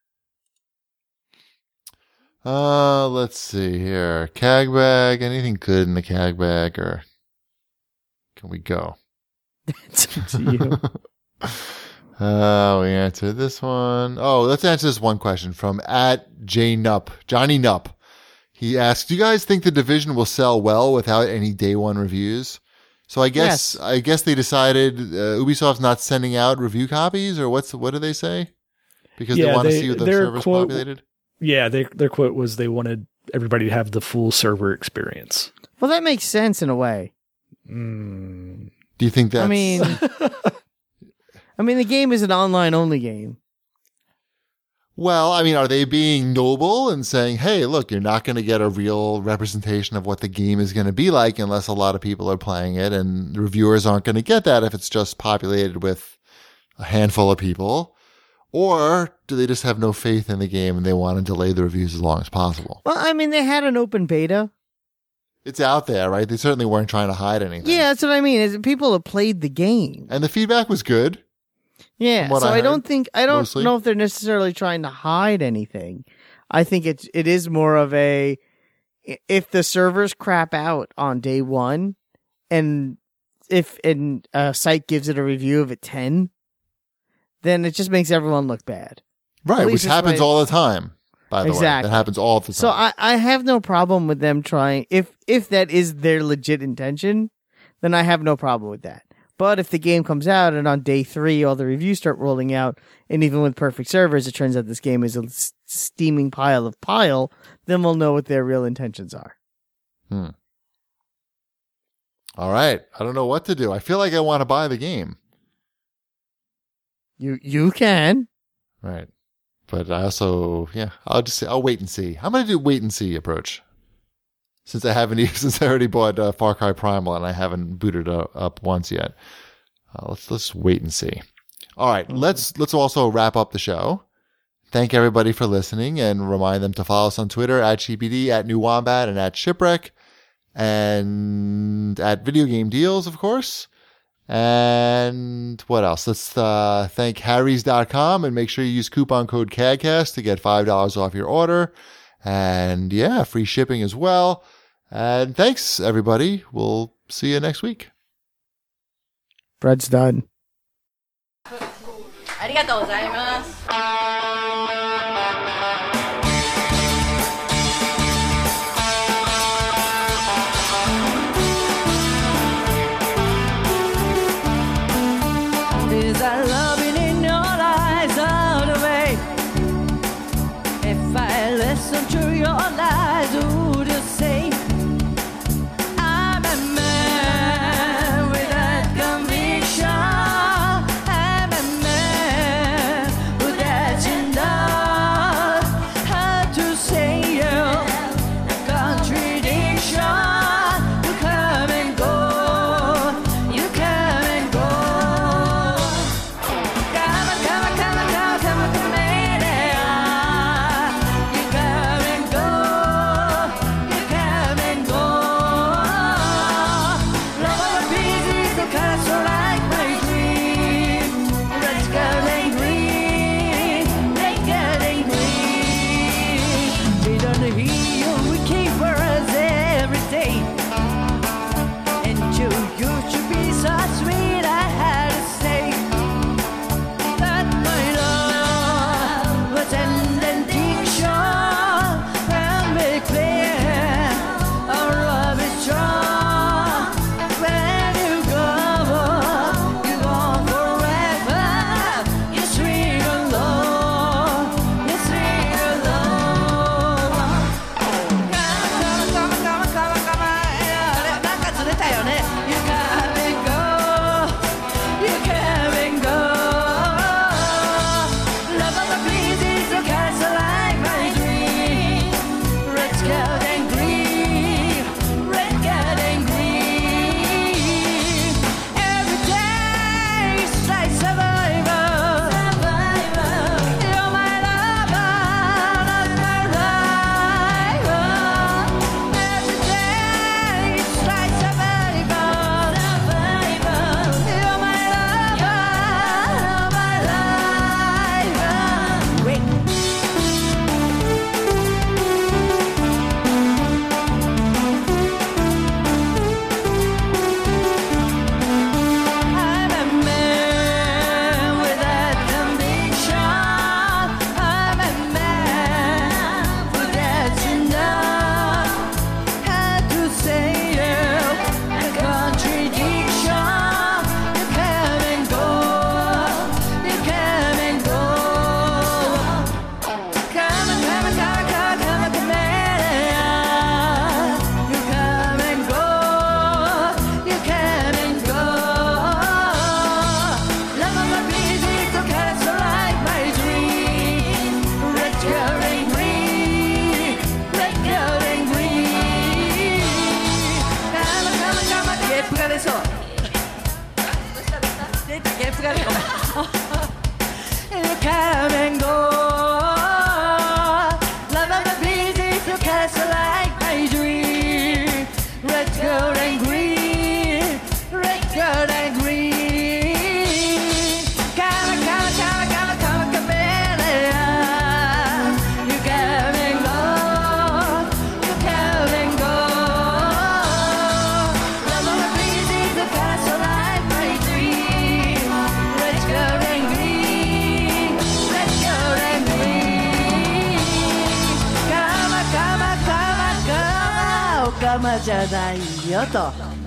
Uh, let's see here. Cag bag. Anything good in the cag bag, or can we go? It's up to you. Uh, we answered this one. Oh, let's answer this one question from at J Nup, Johnny Nup. He asked, "Do you guys think the Division will sell well without any day one reviews?" So I guess Yes. I guess they decided uh, Ubisoft's not sending out review copies, or what's what do they say? Because Yeah, they want to they- see the their servers quote- populated? Yeah, they, their quote was they wanted everybody to have the full server experience. Well, that makes sense in a way. Mm. Do you think that's... I mean, I mean, the game is an online only game. Well, I mean, are they being noble and saying, hey, look, you're not going to get a real representation of what the game is going to be like unless a lot of people are playing it, and the reviewers aren't going to get that if it's just populated with a handful of people? Or do they just have no faith in the game and they want to delay the reviews as long as possible? Well, I mean, they had an open beta. It's out there, right? They certainly weren't trying to hide anything. Yeah, that's what I mean. Is people have played the game. And the feedback was good. Yeah, From what so I I, don't heard, think I don't mostly. know if they're necessarily trying to hide anything. I think it's it is more of a if the servers crap out on day one, and if and a site gives it a review of a ten, then it just makes everyone look bad. Right, At which least this happens way- all the time, by the way. Exactly. That happens all the time. So I, I have no problem with them trying if if that is their legit intention, then I have no problem with that. But if the game comes out and on day three all the reviews start rolling out, and even with perfect servers, it turns out this game is a s- steaming pile of pile, then we'll know what their real intentions are. Hmm. All right. I don't know what to do. I feel like I want to buy the game. You you can. Right. But I also, yeah, I'll just say, I'll wait and see. I'm going to do wait and see approach. Since I haven't, even- since I already bought uh, Far Cry Primal and I haven't booted uh, up once yet. Uh, let's, let's wait and see. All right. Let's, let's also wrap up the show. Thank everybody for listening and remind them to follow us on Twitter at G P D, at New Wombat, and at Shipwreck, and at Video Game Deals, of course. And what else? Let's uh, thank Harrys dot com and make sure you use coupon code CADcast to get five dollars off your order. And yeah, free shipping as well. And thanks, everybody. We'll see you next week. Bread's done. ありがとうございます。 Is that loving in your eyes all the way? If I listen to your lies, would you say I'm a man without conviction? I'm a man who has そうでゲップがねごめんCome and go Love of the bees is your castle like my dream Red, gold and green Red, gold and green Come on, come on, come on, come on, come on, camellia You come and go You come and go Love of the bees is your castle like my dream Red, gold and green Red, gold and green Come on, come on, come on, come on おかまじゃないよと